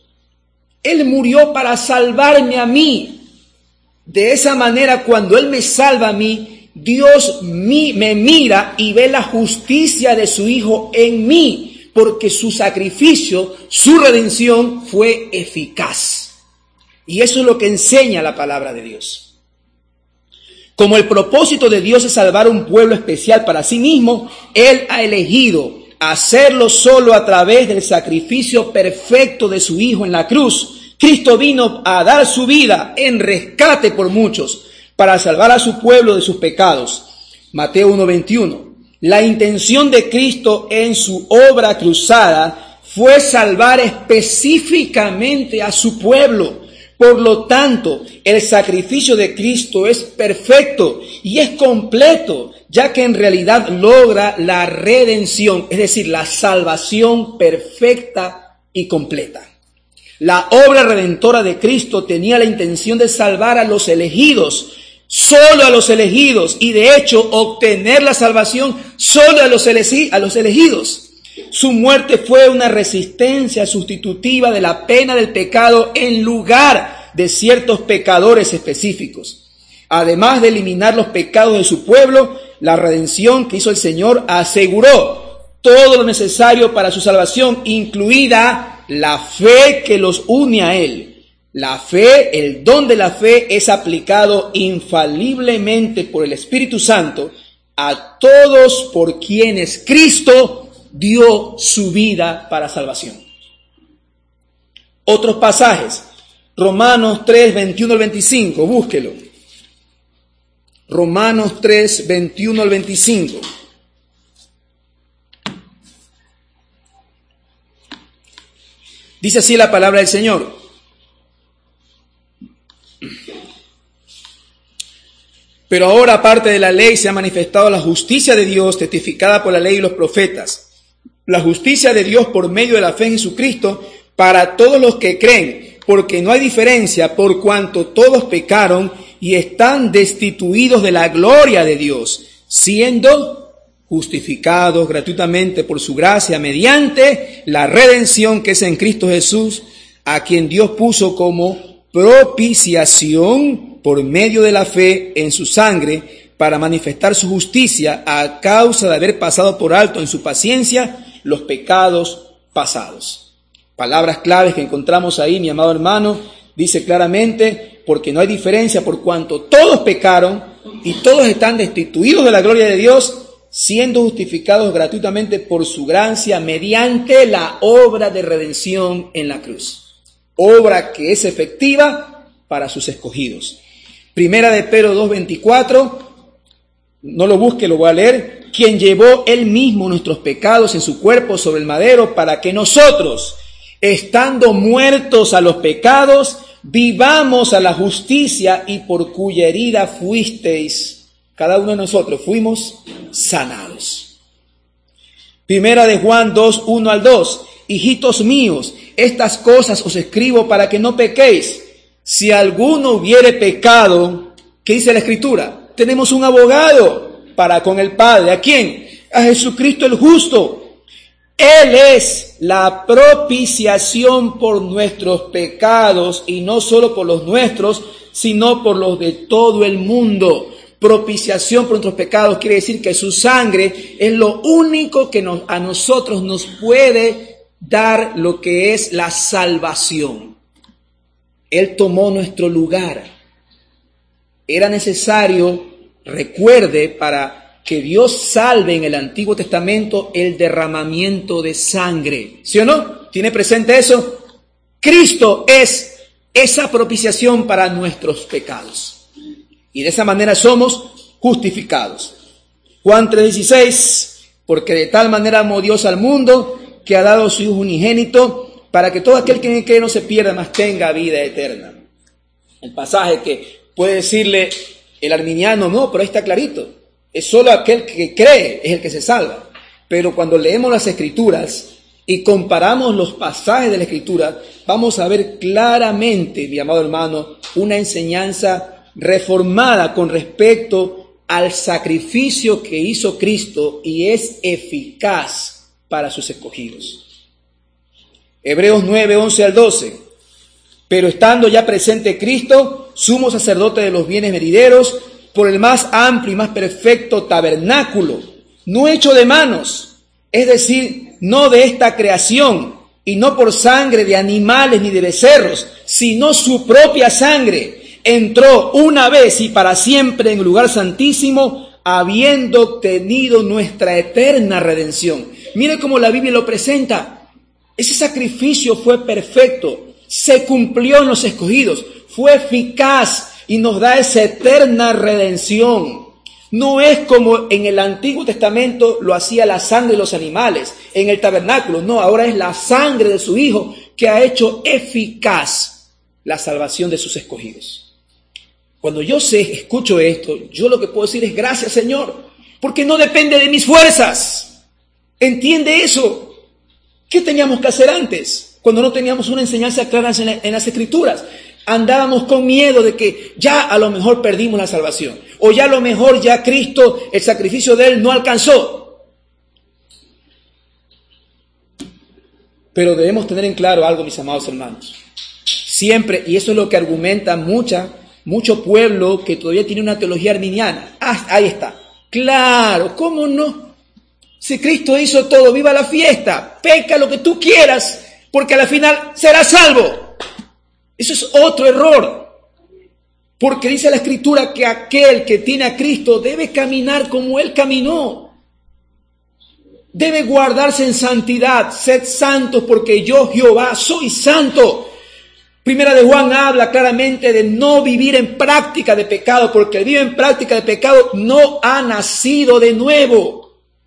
A: Él murió para salvarme a mí. De esa manera, cuando Él me salva a mí, Dios me mira y ve la justicia de su Hijo en mí, porque su sacrificio, su redención fue eficaz. Y eso es lo que enseña la palabra de Dios. Como el propósito de Dios es salvar un pueblo especial para sí mismo, Él ha elegido hacerlo solo a través del sacrificio perfecto de su Hijo en la cruz. Cristo vino a dar su vida en rescate por muchos, para salvar a su pueblo de sus pecados. Mateo uno veintiuno. La intención de Cristo en su obra cruzada fue salvar específicamente a su pueblo. Por lo tanto, el sacrificio de Cristo es perfecto y es completo, ya que en realidad logra la redención, es decir, la salvación perfecta y completa. La obra redentora de Cristo tenía la intención de salvar a los elegidos, solo a los elegidos, y de hecho obtener la salvación solo a los, ele- a los elegidos. Su muerte fue una resistencia sustitutiva de la pena del pecado en lugar de ciertos pecadores específicos. Además de eliminar los pecados de su pueblo, la redención que hizo el Señor aseguró todo lo necesario para su salvación, incluida la fe que los une a Él. La fe, el don de la fe, es aplicado infaliblemente por el Espíritu Santo a todos por quienes Cristo dio su vida para salvación. Otros pasajes, Romanos tres, veintiuno al veinticinco, búsquelo. Romanos tres, veintiuno al veinticinco. Dice así la palabra del Señor. Pero ahora, aparte de la ley, se ha manifestado la justicia de Dios, testificada por la ley y los profetas. La justicia de Dios por medio de la fe en Jesucristo para todos los que creen, porque no hay diferencia, por cuanto todos pecaron y están destituidos de la gloria de Dios, siendo justificados gratuitamente por su gracia mediante la redención que es en Cristo Jesús, a quien Dios puso como propiciación por medio de la fe en su sangre, para manifestar su justicia a causa de haber pasado por alto en su paciencia los pecados pasados. Palabras claves que encontramos ahí, mi amado hermano, dice claramente, porque no hay diferencia por cuanto todos pecaron y todos están destituidos de la gloria de Dios, siendo justificados gratuitamente por su gracia mediante la obra de redención en la cruz. Obra que es efectiva para sus escogidos. Primera de Pedro dos veinticuatro, no lo busque, lo voy a leer. Quien llevó él mismo nuestros pecados en su cuerpo sobre el madero para que nosotros, estando muertos a los pecados, vivamos a la justicia, y por cuya herida fuisteis, cada uno de nosotros fuimos sanados. Primera de Juan dos, uno al dos. Hijitos míos, estas cosas os escribo para que no pequéis. Si alguno hubiere pecado, ¿qué dice la Escritura? Tenemos un abogado para con el Padre. ¿A quién? A Jesucristo el justo. Él es la propiciación por nuestros pecados, y no solo por los nuestros, sino por los de todo el mundo. Propiciación por nuestros pecados quiere decir que su sangre es lo único que nos, a nosotros nos puede dar lo que es la salvación. Él tomó nuestro lugar. Era necesario, recuerde, para que Dios salve en el Antiguo Testamento, el derramamiento de sangre. ¿Sí o no? ¿Tiene presente eso? Cristo es esa propiciación para nuestros pecados. Y de esa manera somos justificados. Juan tres dieciséis, porque de tal manera amó Dios al mundo, que ha dado su Hijo unigénito, para que todo aquel que cree no se pierda, mas tenga vida eterna. El pasaje que puede decirle el arminiano, no, pero ahí está clarito. Es solo aquel que cree es el que se salva. Pero cuando leemos las Escrituras y comparamos los pasajes de la Escritura, vamos a ver claramente, mi amado hermano, una enseñanza reformada con respecto al sacrificio que hizo Cristo, y es eficaz para sus escogidos. Hebreos nueve, once al doce. Pero estando ya presente Cristo, sumo sacerdote de los bienes venideros, por el más amplio y más perfecto tabernáculo, no hecho de manos, es decir, no de esta creación, y no por sangre de animales ni de becerros, sino su propia sangre, entró una vez y para siempre en el lugar santísimo, habiendo obtenido nuestra eterna redención. Mire cómo la Biblia lo presenta. Ese sacrificio fue perfecto, se cumplió en los escogidos, fue eficaz y nos da esa eterna redención. No es como en el Antiguo Testamento lo hacía la sangre de los animales en el tabernáculo. No, ahora es la sangre de su Hijo que ha hecho eficaz la salvación de sus escogidos. Cuando yo sé, escucho esto, yo lo que puedo decir es gracias, Señor, porque no depende de mis fuerzas. ¿Entiende eso? ¿Qué teníamos que hacer antes? cuando no teníamos una enseñanza clara en, la, en las Escrituras. Andábamos con miedo de que ya a lo mejor perdimos la salvación, o ya a lo mejor ya Cristo, el sacrificio de Él no alcanzó. Pero debemos tener en claro algo, mis amados hermanos. Siempre, y eso es lo que argumenta mucha, mucho pueblo que todavía tiene una teología arminiana. Ah, ahí está. Claro, ¿cómo no? Si Cristo hizo todo, viva la fiesta, peca lo que tú quieras, porque a la final serás salvo. Eso es otro error, porque dice la Escritura que aquel que tiene a Cristo debe caminar como Él caminó, debe guardarse en santidad, sed santos porque yo Jehová soy santo. Primera de Juan habla claramente de no vivir en práctica de pecado, porque el vive en práctica de pecado no ha nacido de nuevo.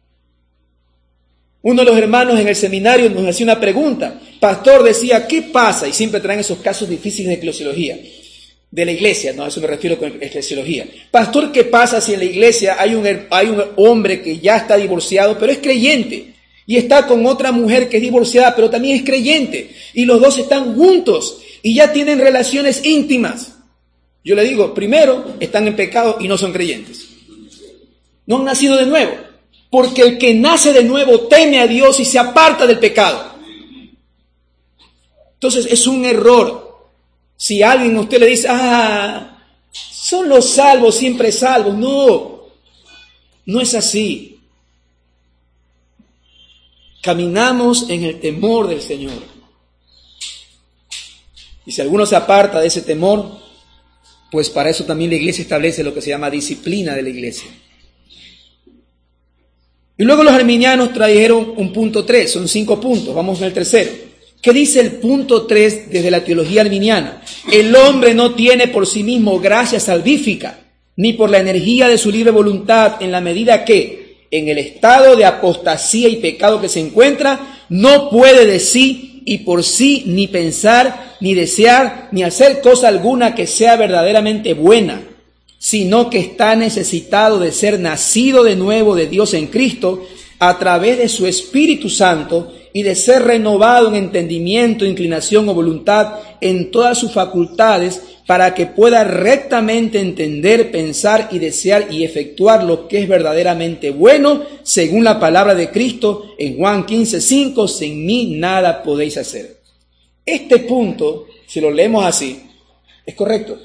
A: Uno de los hermanos en el seminario nos hacía una pregunta. Pastor, decía, ¿qué pasa? Y siempre traen esos casos difíciles de eclesiología, de la iglesia, no, a eso me refiero con eclesiología. Pastor, ¿qué pasa si en la iglesia hay un, hay un hombre que ya está divorciado, pero es creyente, y está con otra mujer que es divorciada, pero también es creyente, y los dos están juntos, y ya tienen relaciones íntimas? Yo le digo, primero, están en pecado y no son creyentes. No han nacido de nuevo. Porque el que nace de nuevo teme a Dios y se aparta del pecado. Entonces es un error. Si alguien a usted le dice, ah, son los salvos, siempre salvos. No, no es así. Caminamos en el temor del Señor. Y si alguno se aparta de ese temor, pues para eso también la iglesia establece lo que se llama disciplina de la iglesia. Y luego los arminianos trajeron un punto tres, son cinco puntos, vamos al tercero. ¿Qué dice el punto tres desde la teología arminiana? El hombre no tiene por sí mismo gracia salvífica, ni por la energía de su libre voluntad, en la medida que, en el estado de apostasía y pecado que se encuentra, no puede de sí y por sí ni pensar, ni desear, ni hacer cosa alguna que sea verdaderamente buena, sino que está necesitado de ser nacido de nuevo de Dios en Cristo a través de su Espíritu Santo y de ser renovado en entendimiento, inclinación o voluntad en todas sus facultades para que pueda rectamente entender, pensar y desear y efectuar lo que es verdaderamente bueno, según la palabra de Cristo en Juan quince cinco, sin mí nada podéis hacer. Este punto, si lo leemos así, es correcto.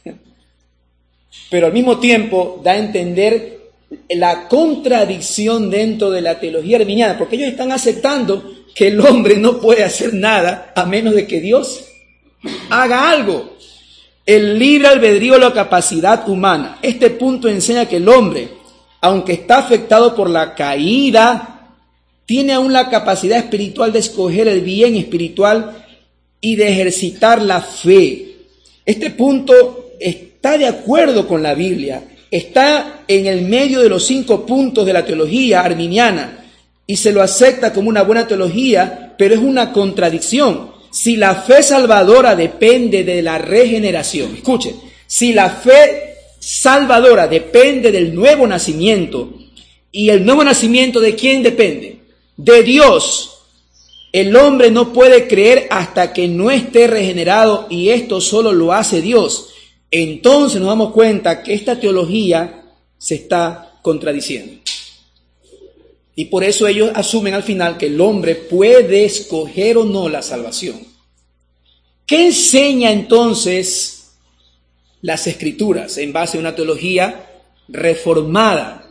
A: Pero al mismo tiempo da a entender la contradicción dentro de la teología arminiana, porque ellos están aceptando que el hombre no puede hacer nada a menos de que Dios haga algo. El libre albedrío o la capacidad humana. Este punto enseña que el hombre, aunque está afectado por la caída, tiene aún la capacidad espiritual de escoger el bien espiritual y de ejercitar la fe. Este punto está de acuerdo con la Biblia, está en el medio de los cinco puntos de la teología arminiana y se lo acepta como una buena teología, pero es una contradicción. Si la fe salvadora depende de la regeneración, escuchen, si la fe salvadora depende del nuevo nacimiento, y el nuevo nacimiento ¿de quién depende? De Dios. El hombre no puede creer hasta que no esté regenerado, y esto solo lo hace Dios. Entonces nos damos cuenta que esta teología se está contradiciendo. Y por eso ellos asumen al final que el hombre puede escoger o no la salvación. ¿Qué enseña entonces las Escrituras en base a una teología reformada?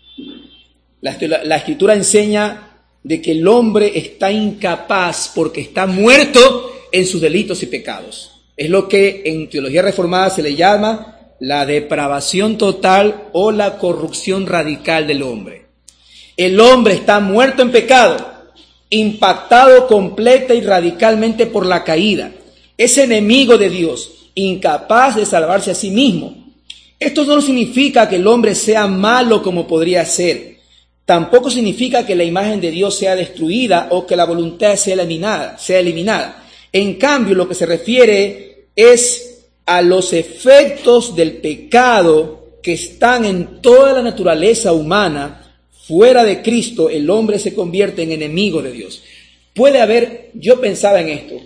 A: La, la Escritura enseña de que el hombre está incapaz porque está muerto en sus delitos y pecados. Es lo que en teología reformada se le llama la depravación total o la corrupción radical del hombre. El hombre está muerto en pecado, impactado completa y radicalmente por la caída. Es enemigo de Dios, incapaz de salvarse a sí mismo. Esto no significa que el hombre sea malo como podría ser. Tampoco significa que la imagen de Dios sea destruida o que la voluntad sea eliminada, sea eliminada. En cambio, lo que se refiere es a los efectos del pecado que están en toda la naturaleza humana. Fuera de Cristo, el hombre se convierte en enemigo de Dios. puede haber, yo pensaba en esto,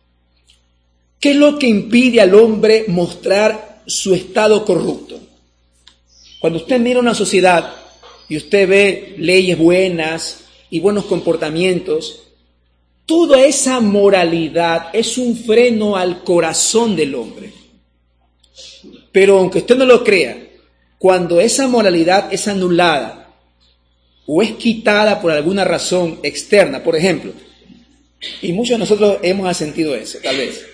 A: ¿qué es lo que impide al hombre mostrar su estado corrupto? Cuando usted mira una sociedad y usted ve leyes buenas y buenos comportamientos, toda esa moralidad es un freno al corazón del hombre. Pero aunque usted no lo crea, cuando esa moralidad es anulada o es quitada por alguna razón externa, por ejemplo, y muchos de nosotros hemos sentido eso, tal vez.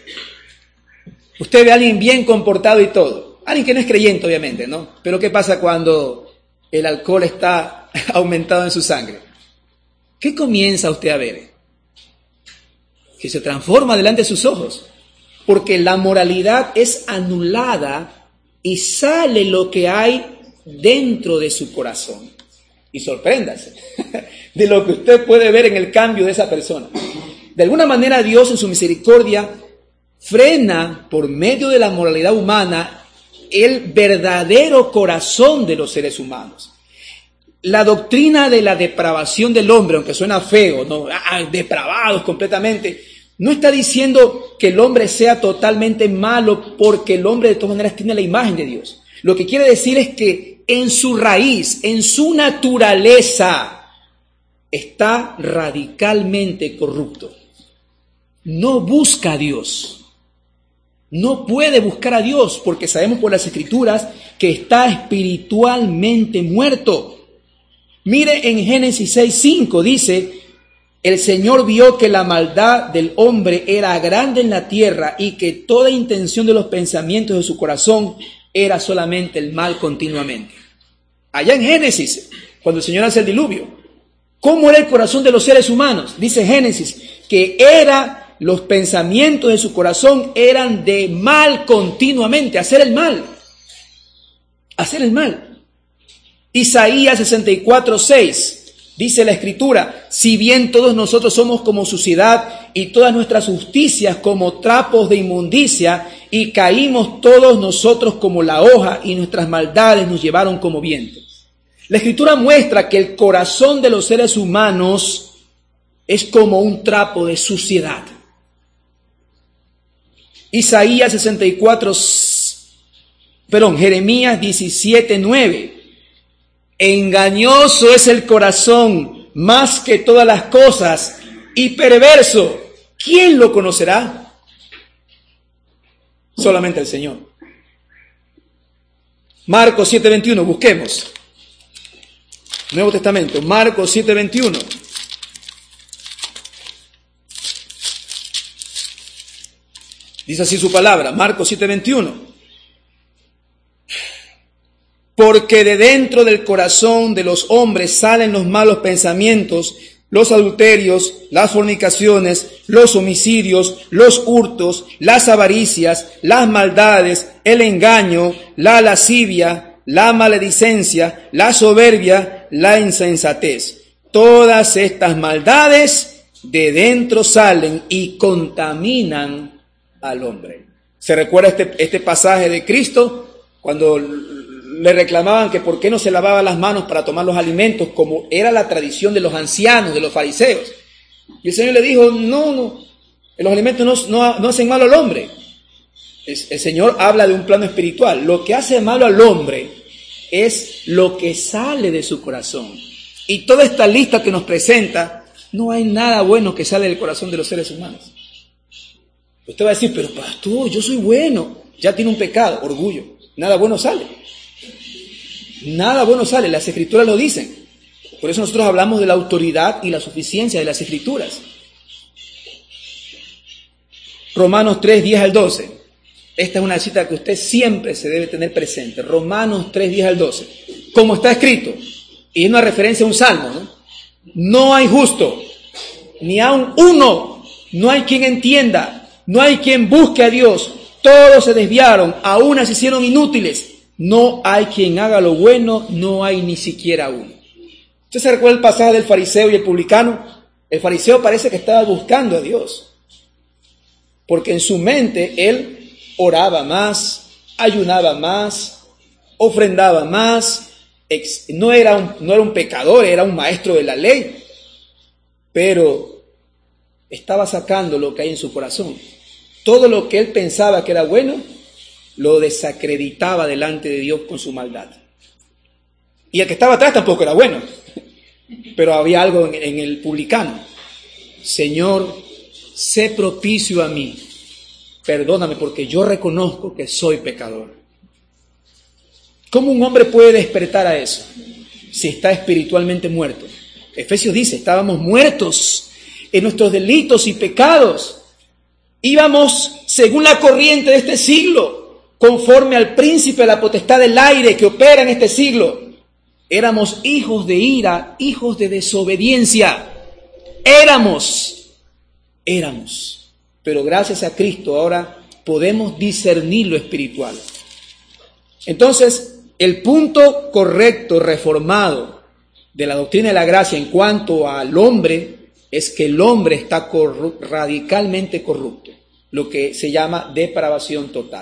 A: Usted ve a alguien bien comportado y todo, alguien que no es creyente, obviamente, ¿no? Pero ¿qué pasa cuando el alcohol está aumentado en su sangre? ¿Qué comienza usted a ver? Que se transforma delante de sus ojos, porque la moralidad es anulada y sale lo que hay dentro de su corazón. Y sorpréndase de lo que usted puede ver en el cambio de esa persona. De alguna manera Dios en su misericordia frena por medio de la moralidad humana el verdadero corazón de los seres humanos. La doctrina de la depravación del hombre, aunque suena feo, ¿no? Ah, depravados completamente, no está diciendo que el hombre sea totalmente malo, porque el hombre de todas maneras tiene la imagen de Dios. Lo que quiere decir es que en su raíz, en su naturaleza, está radicalmente corrupto. No busca a Dios. No puede buscar a Dios, porque sabemos por las Escrituras que está espiritualmente muerto. Mire en Génesis seis cinco, dice: el Señor vio que la maldad del hombre era grande en la tierra y que toda intención de los pensamientos de su corazón era solamente el mal continuamente. Allá en Génesis, cuando el Señor hace el diluvio, ¿cómo era el corazón de los seres humanos? Dice Génesis que era, los pensamientos de su corazón eran de mal continuamente, hacer el mal, hacer el mal. Isaías sesenta y cuatro seis, dice la Escritura: si bien todos nosotros somos como suciedad y todas nuestras justicias como trapos de inmundicia, y caímos todos nosotros como la hoja, y nuestras maldades nos llevaron como viento. La Escritura muestra que el corazón de los seres humanos es como un trapo de suciedad. Isaías sesenta y cuatro, perdón, Jeremías diecisiete nueve. Engañoso es el corazón más que todas las cosas y perverso. ¿Quién lo conocerá? Solamente el Señor. Marcos siete veintiuno, busquemos. Nuevo Testamento, Marcos siete veintiuno. Dice así su palabra, Marcos siete veintiuno. Porque de dentro del corazón de los hombres salen los malos pensamientos, los adulterios, las fornicaciones, los homicidios, los hurtos, las avaricias, las maldades, el engaño, la lascivia, la maledicencia, la soberbia, la insensatez. Todas estas maldades de dentro salen y contaminan al hombre. ¿Se recuerda este, este pasaje de Cristo cuando le reclamaban que por qué no se lavaba las manos para tomar los alimentos, como era la tradición de los ancianos, de los fariseos? Y el Señor le dijo: no, no, los alimentos no, no, no hacen mal al hombre. El, el Señor habla de un plano espiritual. Lo que hace malo al hombre es lo que sale de su corazón. Y toda esta lista que nos presenta, no hay nada bueno que sale del corazón de los seres humanos. Usted va a decir: pero pastor, yo soy bueno. Ya tiene un pecado, orgullo. Nada bueno sale. Nada bueno sale, las Escrituras lo dicen. Por eso nosotros hablamos de la autoridad y la suficiencia de las Escrituras. Romanos tres, diez al doce. Esta es una cita que usted siempre se debe tener presente. Romanos tres, diez al doce. Como está escrito, y es una referencia a un salmo, ¿no? No hay justo, ni aun uno, no hay quien entienda, no hay quien busque a Dios. Todos se desviaron, a unas se hicieron inútiles. No hay quien haga lo bueno, no hay ni siquiera uno. ¿Usted se recuerda el pasaje del fariseo y el publicano? El fariseo parece que estaba buscando a Dios, porque en su mente él oraba más, ayunaba más, ofrendaba más. No era un, no era un pecador, era un maestro de la ley. Pero estaba sacando lo que hay en su corazón. Todo lo que él pensaba que era bueno, lo desacreditaba delante de Dios con su maldad. Y el que estaba atrás tampoco era bueno, pero había algo en, en el publicano. Señor, sé propicio a mí, perdóname porque yo reconozco que soy pecador. ¿Cómo un hombre puede despertar a eso si está espiritualmente muerto? Efesios dice, estábamos muertos en nuestros delitos y pecados. Íbamos según la corriente de este siglo, conforme al príncipe de la potestad del aire que opera en este siglo. Éramos hijos de ira, hijos de desobediencia. Éramos, éramos. Pero gracias a Cristo ahora podemos discernir lo espiritual. Entonces, el punto correcto, reformado de la doctrina de la gracia en cuanto al hombre es que el hombre está corru- radicalmente corrupto, lo que se llama depravación total.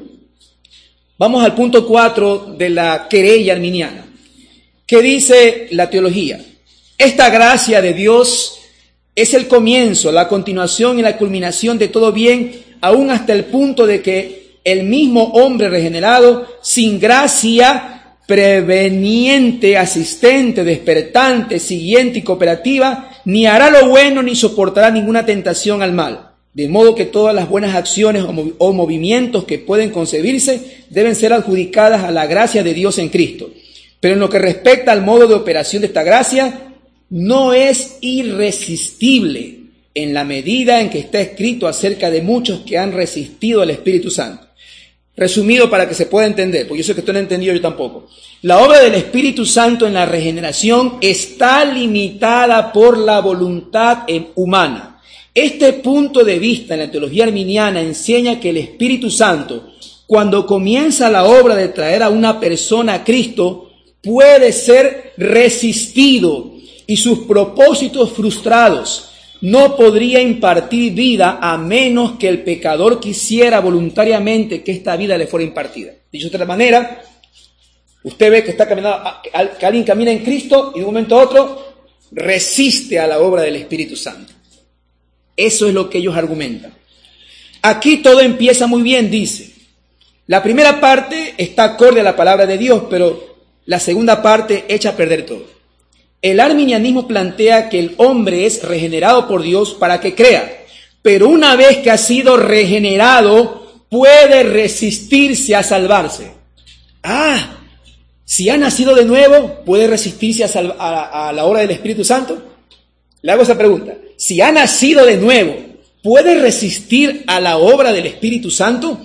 A: Vamos al punto cuatro de la querella arminiana. ¿Qué dice la teología? Esta gracia de Dios es el comienzo, la continuación y la culminación de todo bien, aún hasta el punto de que el mismo hombre regenerado, sin gracia, preveniente, asistente, despertante, siguiente y cooperativa, ni hará lo bueno ni soportará ninguna tentación al mal. De modo que todas las buenas acciones o, movi- o movimientos que pueden concebirse deben ser adjudicadas a la gracia de Dios en Cristo. Pero en lo que respecta al modo de operación de esta gracia, no es irresistible en la medida en que está escrito acerca de muchos que han resistido al Espíritu Santo. Resumido para que se pueda entender, porque yo sé que esto no he entendido yo tampoco. La obra del Espíritu Santo en la regeneración está limitada por la voluntad humana. Este punto de vista en la teología arminiana enseña que el Espíritu Santo, cuando comienza la obra de traer a una persona a Cristo, puede ser resistido y sus propósitos frustrados. No podría impartir vida a menos que el pecador quisiera voluntariamente que esta vida le fuera impartida. Dicho de otra manera, usted ve que está caminando, que alguien camina en Cristo y de un momento a otro resiste a la obra del Espíritu Santo. Eso es lo que ellos argumentan. Aquí todo empieza muy bien, dice. La primera parte está acorde a la palabra de Dios, pero la segunda parte echa a perder todo. El arminianismo plantea que el hombre es regenerado por Dios para que crea, pero una vez que ha sido regenerado, puede resistirse a salvarse. Ah, si ha nacido de nuevo, ¿puede resistirse a, sal- a, a la obra del Espíritu Santo? Le hago esa pregunta. Si ha nacido de nuevo, ¿puede resistir a la obra del Espíritu Santo?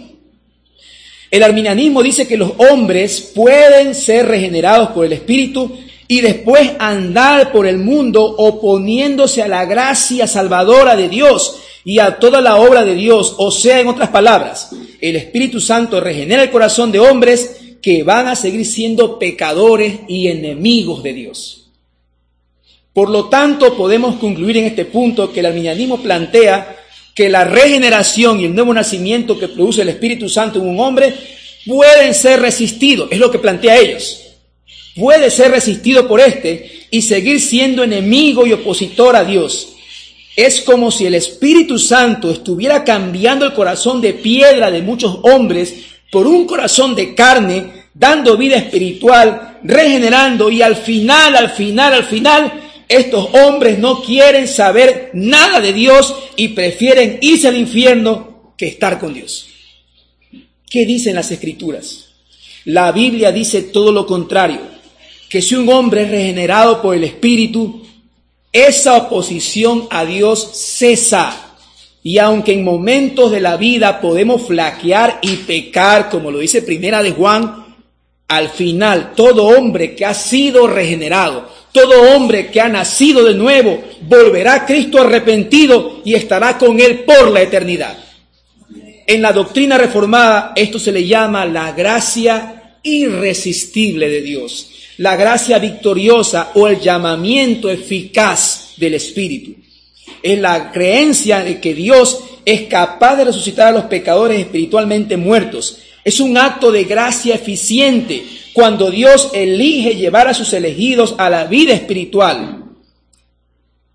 A: El arminianismo dice que los hombres pueden ser regenerados por el Espíritu y después andar por el mundo oponiéndose a la gracia salvadora de Dios y a toda la obra de Dios. O sea, en otras palabras, el Espíritu Santo regenera el corazón de hombres que van a seguir siendo pecadores y enemigos de Dios. Por lo tanto, podemos concluir en este punto que el arminianismo plantea que la regeneración y el nuevo nacimiento que produce el Espíritu Santo en un hombre pueden ser resistidos. Es lo que plantea ellos. Puede ser resistido por este y seguir siendo enemigo y opositor a Dios. Es como si el Espíritu Santo estuviera cambiando el corazón de piedra de muchos hombres por un corazón de carne, dando vida espiritual, regenerando, y al final, al final, al final, estos hombres no quieren saber nada de Dios y prefieren irse al infierno que estar con Dios. ¿Qué dicen las Escrituras? La Biblia dice todo lo contrario, que si un hombre es regenerado por el Espíritu, esa oposición a Dios cesa. Y aunque en momentos de la vida podemos flaquear y pecar, como lo dice Primera de Juan, al final todo hombre que ha sido regenerado, todo hombre que ha nacido de nuevo, volverá a Cristo arrepentido y estará con Él por la eternidad. En la doctrina reformada esto se le llama la gracia irresistible de Dios, la gracia victoriosa o el llamamiento eficaz del Espíritu. Es la creencia de que Dios es capaz de resucitar a los pecadores espiritualmente muertos. Es un acto de gracia eficiente cuando Dios elige llevar a sus elegidos a la vida espiritual.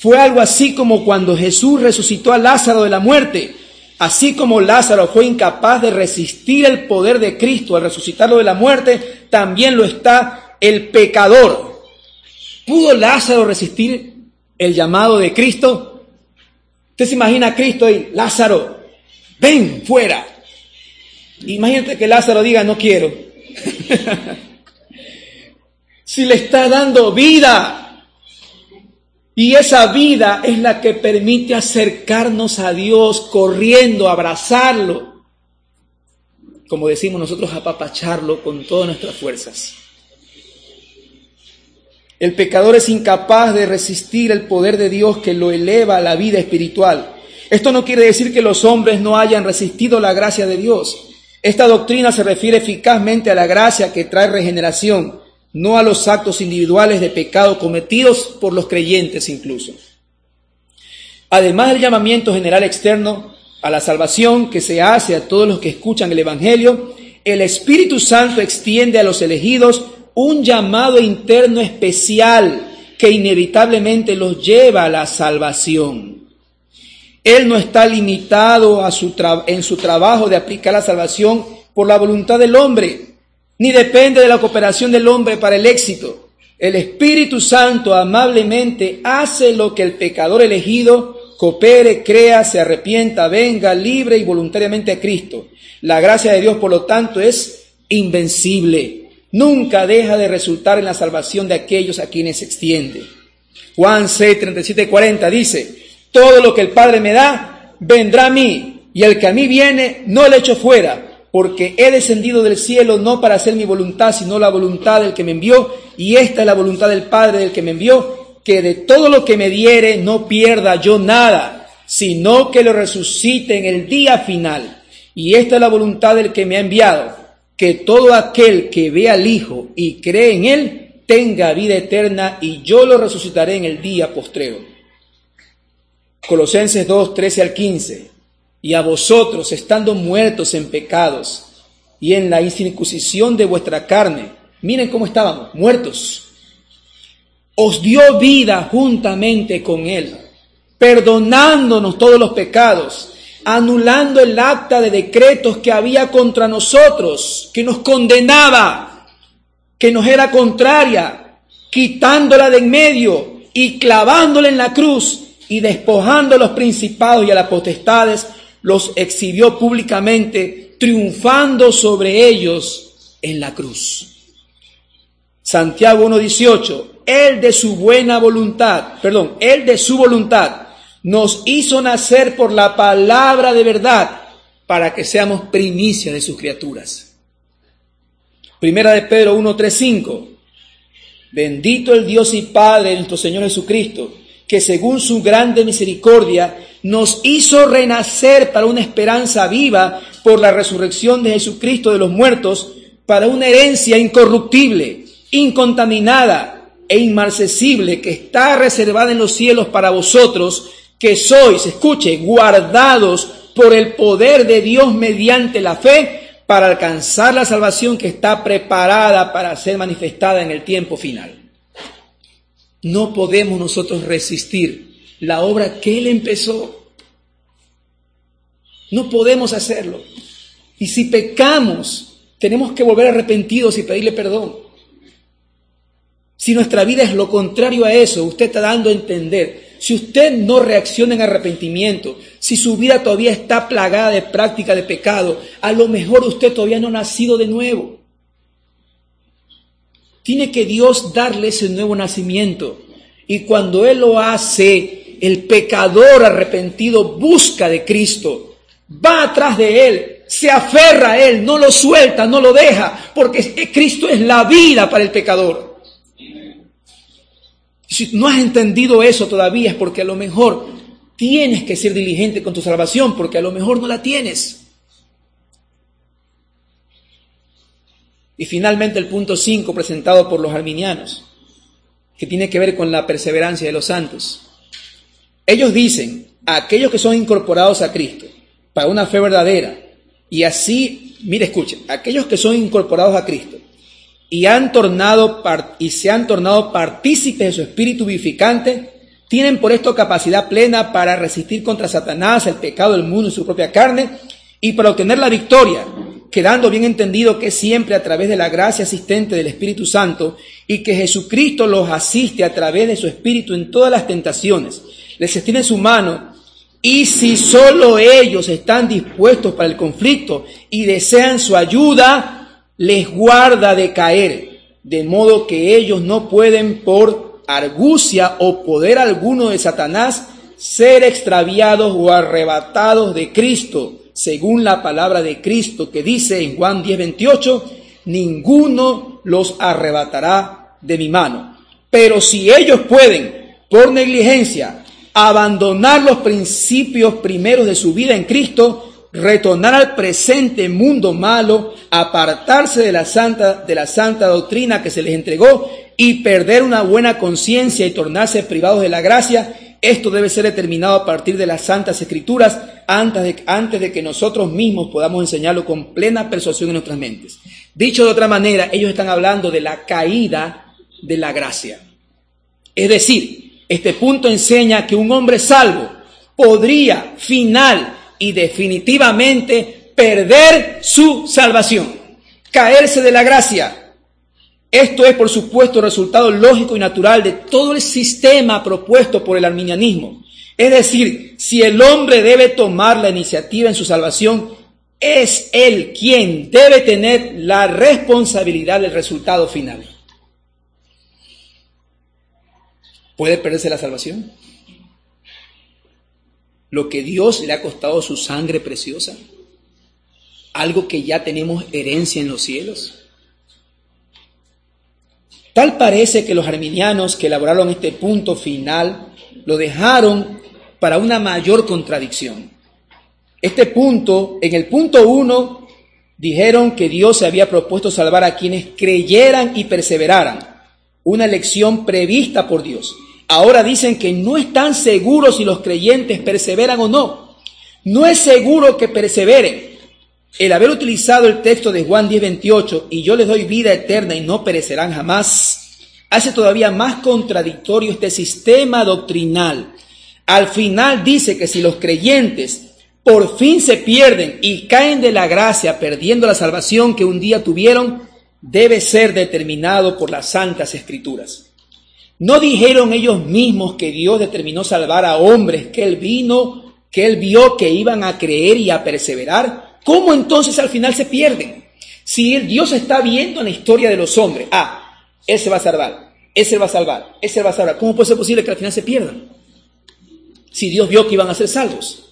A: Fue algo así como cuando Jesús resucitó a Lázaro de la muerte. Así como Lázaro fue incapaz de resistir el poder de Cristo al resucitarlo de la muerte, también lo está el pecador. ¿Pudo Lázaro resistir el llamado de Cristo? Usted se imagina a Cristo y Lázaro, ven fuera. Imagínate que Lázaro diga, no quiero. Si le está dando vida. Y esa vida es la que permite acercarnos a Dios corriendo, abrazarlo. Como decimos nosotros, apapacharlo con todas nuestras fuerzas. El pecador es incapaz de resistir el poder de Dios que lo eleva a la vida espiritual. Esto no quiere decir que los hombres no hayan resistido la gracia de Dios. Esta doctrina se refiere eficazmente a la gracia que trae regeneración, no a los actos individuales de pecado cometidos por los creyentes incluso. Además del llamamiento general externo a la salvación que se hace a todos los que escuchan el Evangelio, el Espíritu Santo extiende a los elegidos un llamado interno especial que inevitablemente los lleva a la salvación. Él no está limitado a su tra- en su trabajo de aplicar la salvación por la voluntad del hombre, ni depende de la cooperación del hombre para el éxito. El Espíritu Santo amablemente hace lo que el pecador elegido coopere, crea, se arrepienta, venga libre y voluntariamente a Cristo. La gracia de Dios, por lo tanto, es invencible. Nunca deja de resultar en la salvación de aquellos a quienes se extiende. Juan seis, treinta y siete, cuarenta dice, todo lo que el Padre me da, vendrá a mí, y el que a mí viene, no le echo fuera. Porque he descendido del cielo no para hacer mi voluntad, sino la voluntad del que me envió, y esta es la voluntad del Padre del que me envió, que de todo lo que me diere no pierda yo nada, sino que lo resucite en el día final. Y esta es la voluntad del que me ha enviado, que todo aquel que ve al Hijo y cree en Él, tenga vida eterna, y yo lo resucitaré en el día postrero. Colosenses dos, trece al quince. Y a vosotros, estando muertos en pecados y en la incircuncisión de vuestra carne, miren cómo estábamos, muertos, os dio vida juntamente con Él, perdonándonos todos los pecados, anulando el acta de decretos que había contra nosotros, que nos condenaba, que nos era contraria, quitándola de en medio y clavándola en la cruz y despojando a los principados y a las potestades, los exhibió públicamente, triunfando sobre ellos en la cruz. Santiago uno dieciocho, Él de su buena voluntad, perdón, Él de su voluntad nos hizo nacer por la palabra de verdad para que seamos primicia de sus criaturas. Primera de Pedro uno, tres, cinco, bendito el Dios y Padre de nuestro Señor Jesucristo, que según su grande misericordia nos hizo renacer para una esperanza viva por la resurrección de Jesucristo de los muertos, para una herencia incorruptible, incontaminada e inmarcesible, que está reservada en los cielos para vosotros, que sois, escuche, guardados por el poder de Dios mediante la fe, para alcanzar la salvación que está preparada para ser manifestada en el tiempo final. No podemos nosotros resistir la obra que Él empezó. No podemos hacerlo. Y si pecamos, tenemos que volver arrepentidos y pedirle perdón. Si nuestra vida es lo contrario a eso, usted está dando a entender. Si usted no reacciona en arrepentimiento, si su vida todavía está plagada de práctica de pecado, a lo mejor usted todavía no ha nacido de nuevo. Tiene que Dios darle ese nuevo nacimiento. Y cuando Él lo hace, el pecador arrepentido busca de Cristo, va atrás de Él, se aferra a Él, no lo suelta, no lo deja, porque Cristo es la vida para el pecador. Si no has entendido eso todavía es porque a lo mejor tienes que ser diligente con tu salvación, porque a lo mejor no la tienes. Y finalmente el punto cinco presentado por los arminianos, que tiene que ver con la perseverancia de los santos. Ellos dicen, a aquellos que son incorporados a Cristo para una fe verdadera, y así, mire, escuchen, aquellos que son incorporados a Cristo y, han tornado, y se han tornado partícipes de su espíritu vivificante, Tienen por esto capacidad plena para resistir contra Satanás, el pecado del mundo y su propia carne, y para obtener la victoria, quedando bien entendido que siempre a través de la gracia asistente del Espíritu Santo y que Jesucristo los asiste a través de su Espíritu en todas las tentaciones, les extiende su mano, y si solo ellos están dispuestos para el conflicto y desean su ayuda, les guarda de caer, de modo que ellos no pueden por argucia o poder alguno de Satanás ser extraviados o arrebatados de Cristo, según la palabra de Cristo que dice en Juan diez veintiocho, ninguno los arrebatará de mi mano. Pero si ellos pueden, por negligencia, abandonar los principios primeros de su vida en Cristo, retornar al presente mundo malo, apartarse de la santa, de la santa doctrina que se les entregó y perder una buena conciencia y tornarse privados de la gracia, esto debe ser determinado a partir de las Santas Escrituras antes de, antes de que nosotros mismos podamos enseñarlo con plena persuasión en nuestras mentes. Dicho de otra manera, ellos están hablando de la caída de la gracia. Es decir, este punto enseña que un hombre salvo podría final y definitivamente perder su salvación, caerse de la gracia. Esto es, por supuesto, el resultado lógico y natural de todo el sistema propuesto por el arminianismo. Es decir, si el hombre debe tomar la iniciativa en su salvación, es él quien debe tener la responsabilidad del resultado final. ¿Puede perderse la salvación? Lo que Dios le ha costado su sangre preciosa, algo que ya tenemos herencia en los cielos. Tal parece que los arminianos que elaboraron este punto final lo dejaron para una mayor contradicción. Este punto, en el punto uno, dijeron que Dios se había propuesto salvar a quienes creyeran y perseveraran, una elección prevista por Dios. Ahora dicen que no están seguros si los creyentes perseveran o no. No es seguro que perseveren. El haber utilizado el texto de Juan diez veintiocho, y yo les doy vida eterna y no perecerán jamás, hace todavía más contradictorio este sistema doctrinal. Al final dice que si los creyentes por fin se pierden y caen de la gracia, perdiendo la salvación que un día tuvieron, debe ser determinado por las Santas Escrituras. ¿No dijeron ellos mismos que Dios determinó salvar a hombres que Él vino, que Él vio que iban a creer y a perseverar? ¿Cómo entonces al final se pierden? Si el Dios está viendo en la historia de los hombres, ah, Él se va a salvar, Él se va a salvar, Él se va a salvar, ¿cómo puede ser posible que al final se pierdan? Si Dios vio que iban a ser salvos.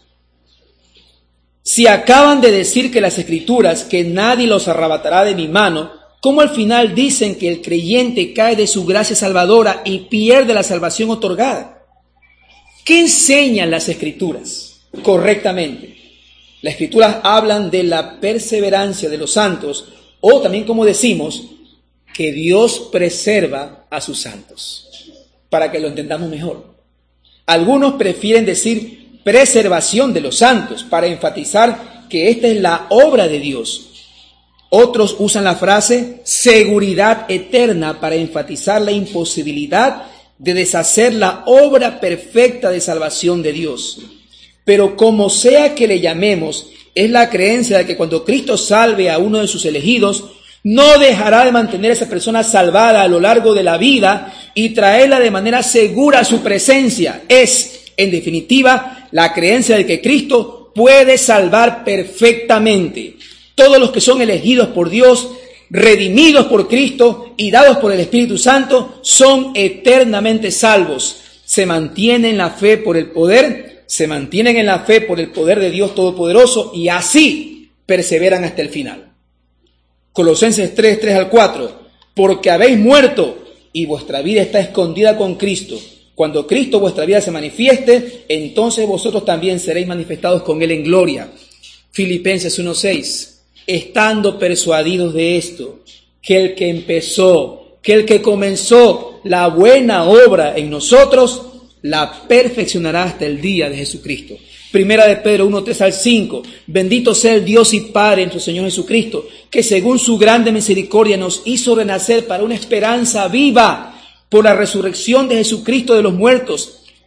A: Si acaban de decir que las Escrituras, que nadie los arrebatará de mi mano, ¿cómo al final dicen que el creyente cae de su gracia salvadora y pierde la salvación otorgada? ¿Qué enseñan las Escrituras correctamente? Las Escrituras hablan de la perseverancia de los santos, o también, como decimos, que Dios preserva a sus santos, para que lo entendamos mejor. Algunos prefieren decir preservación de los santos, para enfatizar que esta es la obra de Dios. Otros usan la frase seguridad eterna para enfatizar la imposibilidad de deshacer la obra perfecta de salvación de Dios. Pero como sea que le llamemos, es la creencia de que cuando Cristo salve a uno de sus elegidos, no dejará de mantener a esa persona salvada a lo largo de la vida y traerla de manera segura a su presencia. Es, en definitiva, la creencia de que Cristo puede salvar perfectamente. Todos los que son elegidos por Dios, redimidos por Cristo y dados por el Espíritu Santo, son eternamente salvos. Se mantienen en la fe por el poder se mantienen en la fe por el poder de Dios Todopoderoso y así perseveran hasta el final. Colosenses tres, tres al cuatro, porque habéis muerto y vuestra vida está escondida con Cristo. Cuando Cristo vuestra vida se manifieste, entonces vosotros también seréis manifestados con Él en gloria. Filipenses uno, seis, estando persuadidos de esto, que el que empezó, que el que comenzó la buena obra en nosotros, la perfeccionará hasta el día de Jesucristo. Primera de Pedro uno, tres al cinco. Bendito sea el Dios y Padre de nuestro Señor Jesucristo, que según su grande misericordia nos hizo renacer para una esperanza viva por la resurrección de Jesucristo de los muertos,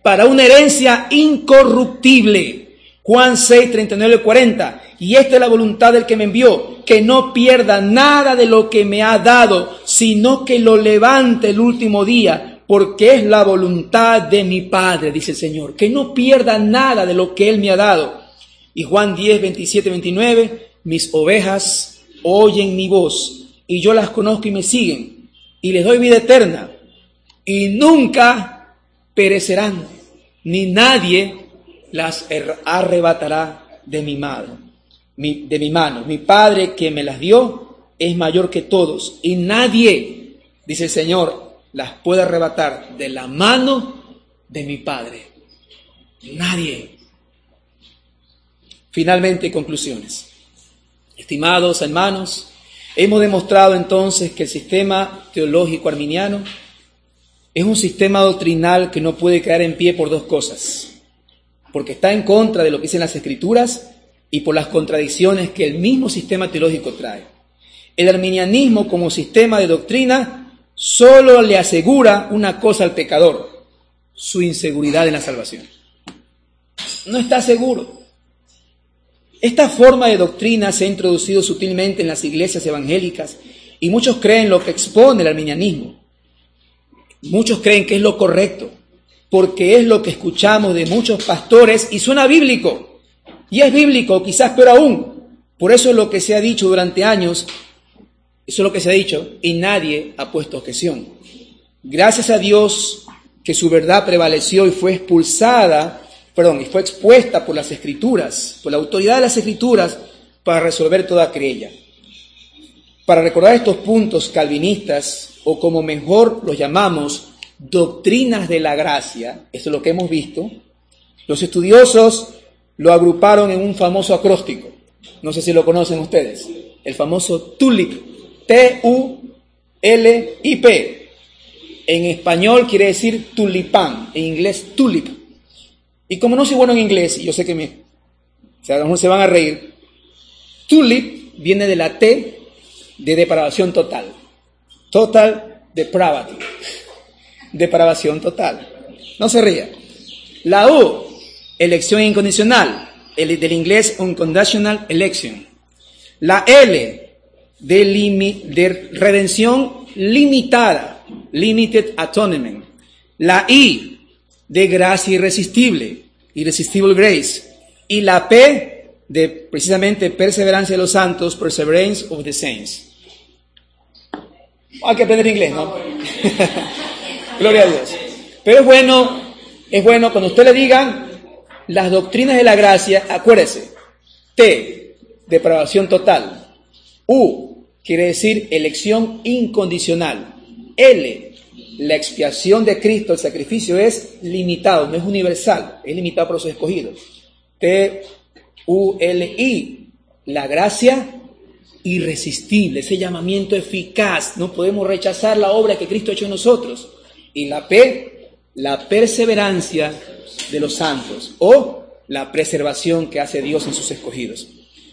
A: para una herencia incorruptible. Juan seis, treinta y nueve y cuarenta. Y esta es la voluntad del que me envió, que no pierda nada de lo que me ha dado, sino que lo levante el último día, porque es la voluntad de mi Padre, dice el Señor, que no pierda nada de lo que Él me ha dado. Y Juan diez, veintisiete, veintinueve, mis ovejas oyen mi voz, y yo las conozco y me siguen, y les doy vida eterna, y nunca perecerán, ni nadie las arrebatará de mi mano. Mi, de mi mano. Mi Padre que me las dio es mayor que todos, y nadie, dice el Señor, las puede arrebatar de la mano de mi Padre. Nadie. Finalmente, conclusiones. Estimados hermanos, hemos demostrado entonces que el sistema teológico arminiano es un sistema doctrinal que no puede quedar en pie por dos cosas: porque está en contra de lo que dicen las Escrituras y por las contradicciones que el mismo sistema teológico trae. El arminianismo como sistema de doctrina solo le asegura una cosa al pecador: su inseguridad en la salvación. No está seguro. Esta forma de doctrina se ha introducido sutilmente en las iglesias evangélicas y muchos creen lo que expone el arminianismo. Muchos creen que es lo correcto, porque es lo que escuchamos de muchos pastores y suena bíblico. Y es bíblico, quizás peor aún. Por eso es lo que se ha dicho durante años, eso es lo que se ha dicho, y nadie ha puesto objeción. Gracias a Dios que su verdad prevaleció y fue expulsada, perdón, y fue expuesta por las Escrituras, por la autoridad de las Escrituras, para resolver toda querella. Para recordar estos puntos calvinistas, o como mejor los llamamos, doctrinas de la gracia, esto es lo que hemos visto, los estudiosos lo agruparon en un famoso acróstico. No sé si lo conocen ustedes. El famoso TULIP. T U L I P. En español quiere decir tulipán. En inglés, tulip. Y como no soy bueno en inglés, y yo sé que me, o sea, a lo mejor se van a reír, tulip viene de la T de depravación total. Total depravity. Depravación total. No se ría. La U, elección incondicional, el del inglés unconditional election. La L, de, limi, de redención limitada, limited atonement. La I, de gracia irresistible, irresistible grace. Y la P, de precisamente perseverancia de los santos, perseverance of the saints. Hay que aprender inglés, ¿no? Gloria a Dios. Pero es bueno, es bueno cuando usted le diga las doctrinas de la gracia, acuérdese, T, depravación total. U, quiere decir elección incondicional. L, la expiación de Cristo, el sacrificio es limitado, no es universal, es limitado por los escogidos. T, U, L, I, la gracia irresistible, ese llamamiento eficaz, no podemos rechazar la obra que Cristo ha hecho en nosotros. Y la P, la perseverancia de los santos, o la preservación que hace Dios en sus escogidos.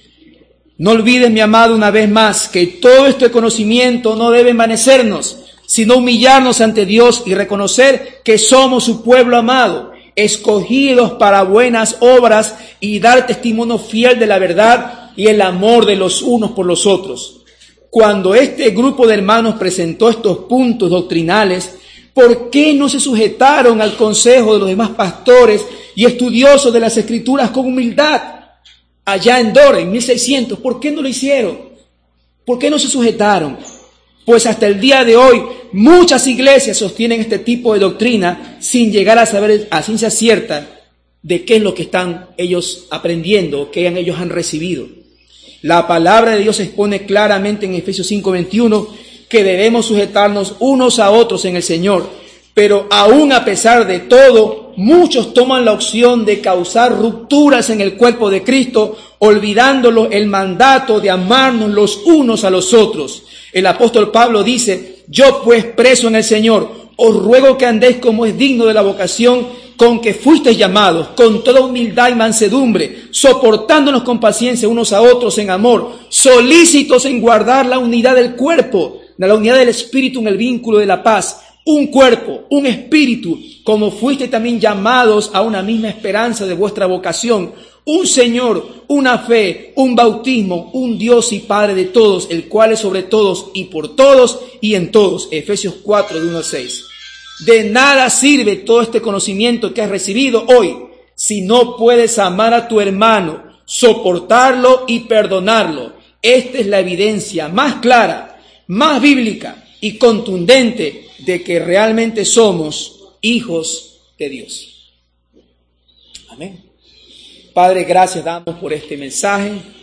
A: No olvides, mi amado, una vez más, que todo este conocimiento no debe envanecernos, sino humillarnos ante Dios y reconocer que somos su pueblo amado, escogidos para buenas obras y dar testimonio fiel de la verdad y el amor de los unos por los otros. Cuando este grupo de hermanos presentó estos puntos doctrinales, ¿por qué no se sujetaron al consejo de los demás pastores y estudiosos de las Escrituras con humildad? Allá en Dore, en mil seiscientos, ¿por qué no lo hicieron? ¿Por qué no se sujetaron? Pues hasta el día de hoy muchas iglesias sostienen este tipo de doctrina sin llegar a saber a ciencia cierta de qué es lo que están ellos aprendiendo, qué ellos han recibido. La palabra de Dios expone claramente en Efesios cinco veintiuno que debemos sujetarnos unos a otros en el Señor, pero aún a pesar de todo, muchos toman la opción de causar rupturas en el cuerpo de Cristo, olvidándolo el mandato de amarnos los unos a los otros. El apóstol Pablo dice: yo pues preso en el Señor, os ruego que andéis como es digno de la vocación con que fuisteis llamados, con toda humildad y mansedumbre, soportándonos con paciencia unos a otros en amor, solícitos en guardar la unidad del cuerpo, la unidad del espíritu en el vínculo de la paz, un cuerpo, un espíritu, como fuiste también llamados a una misma esperanza de vuestra vocación, un Señor, una fe, un bautismo, un Dios y Padre de todos, el cual es sobre todos y por todos y en todos. Efesios cuatro, de uno al seis. De nada sirve todo este conocimiento que has recibido hoy si no puedes amar a tu hermano, soportarlo y perdonarlo. Esta es la evidencia más clara, más bíblica y contundente de que realmente somos hijos de Dios. Amén. Padre, gracias damos por este mensaje.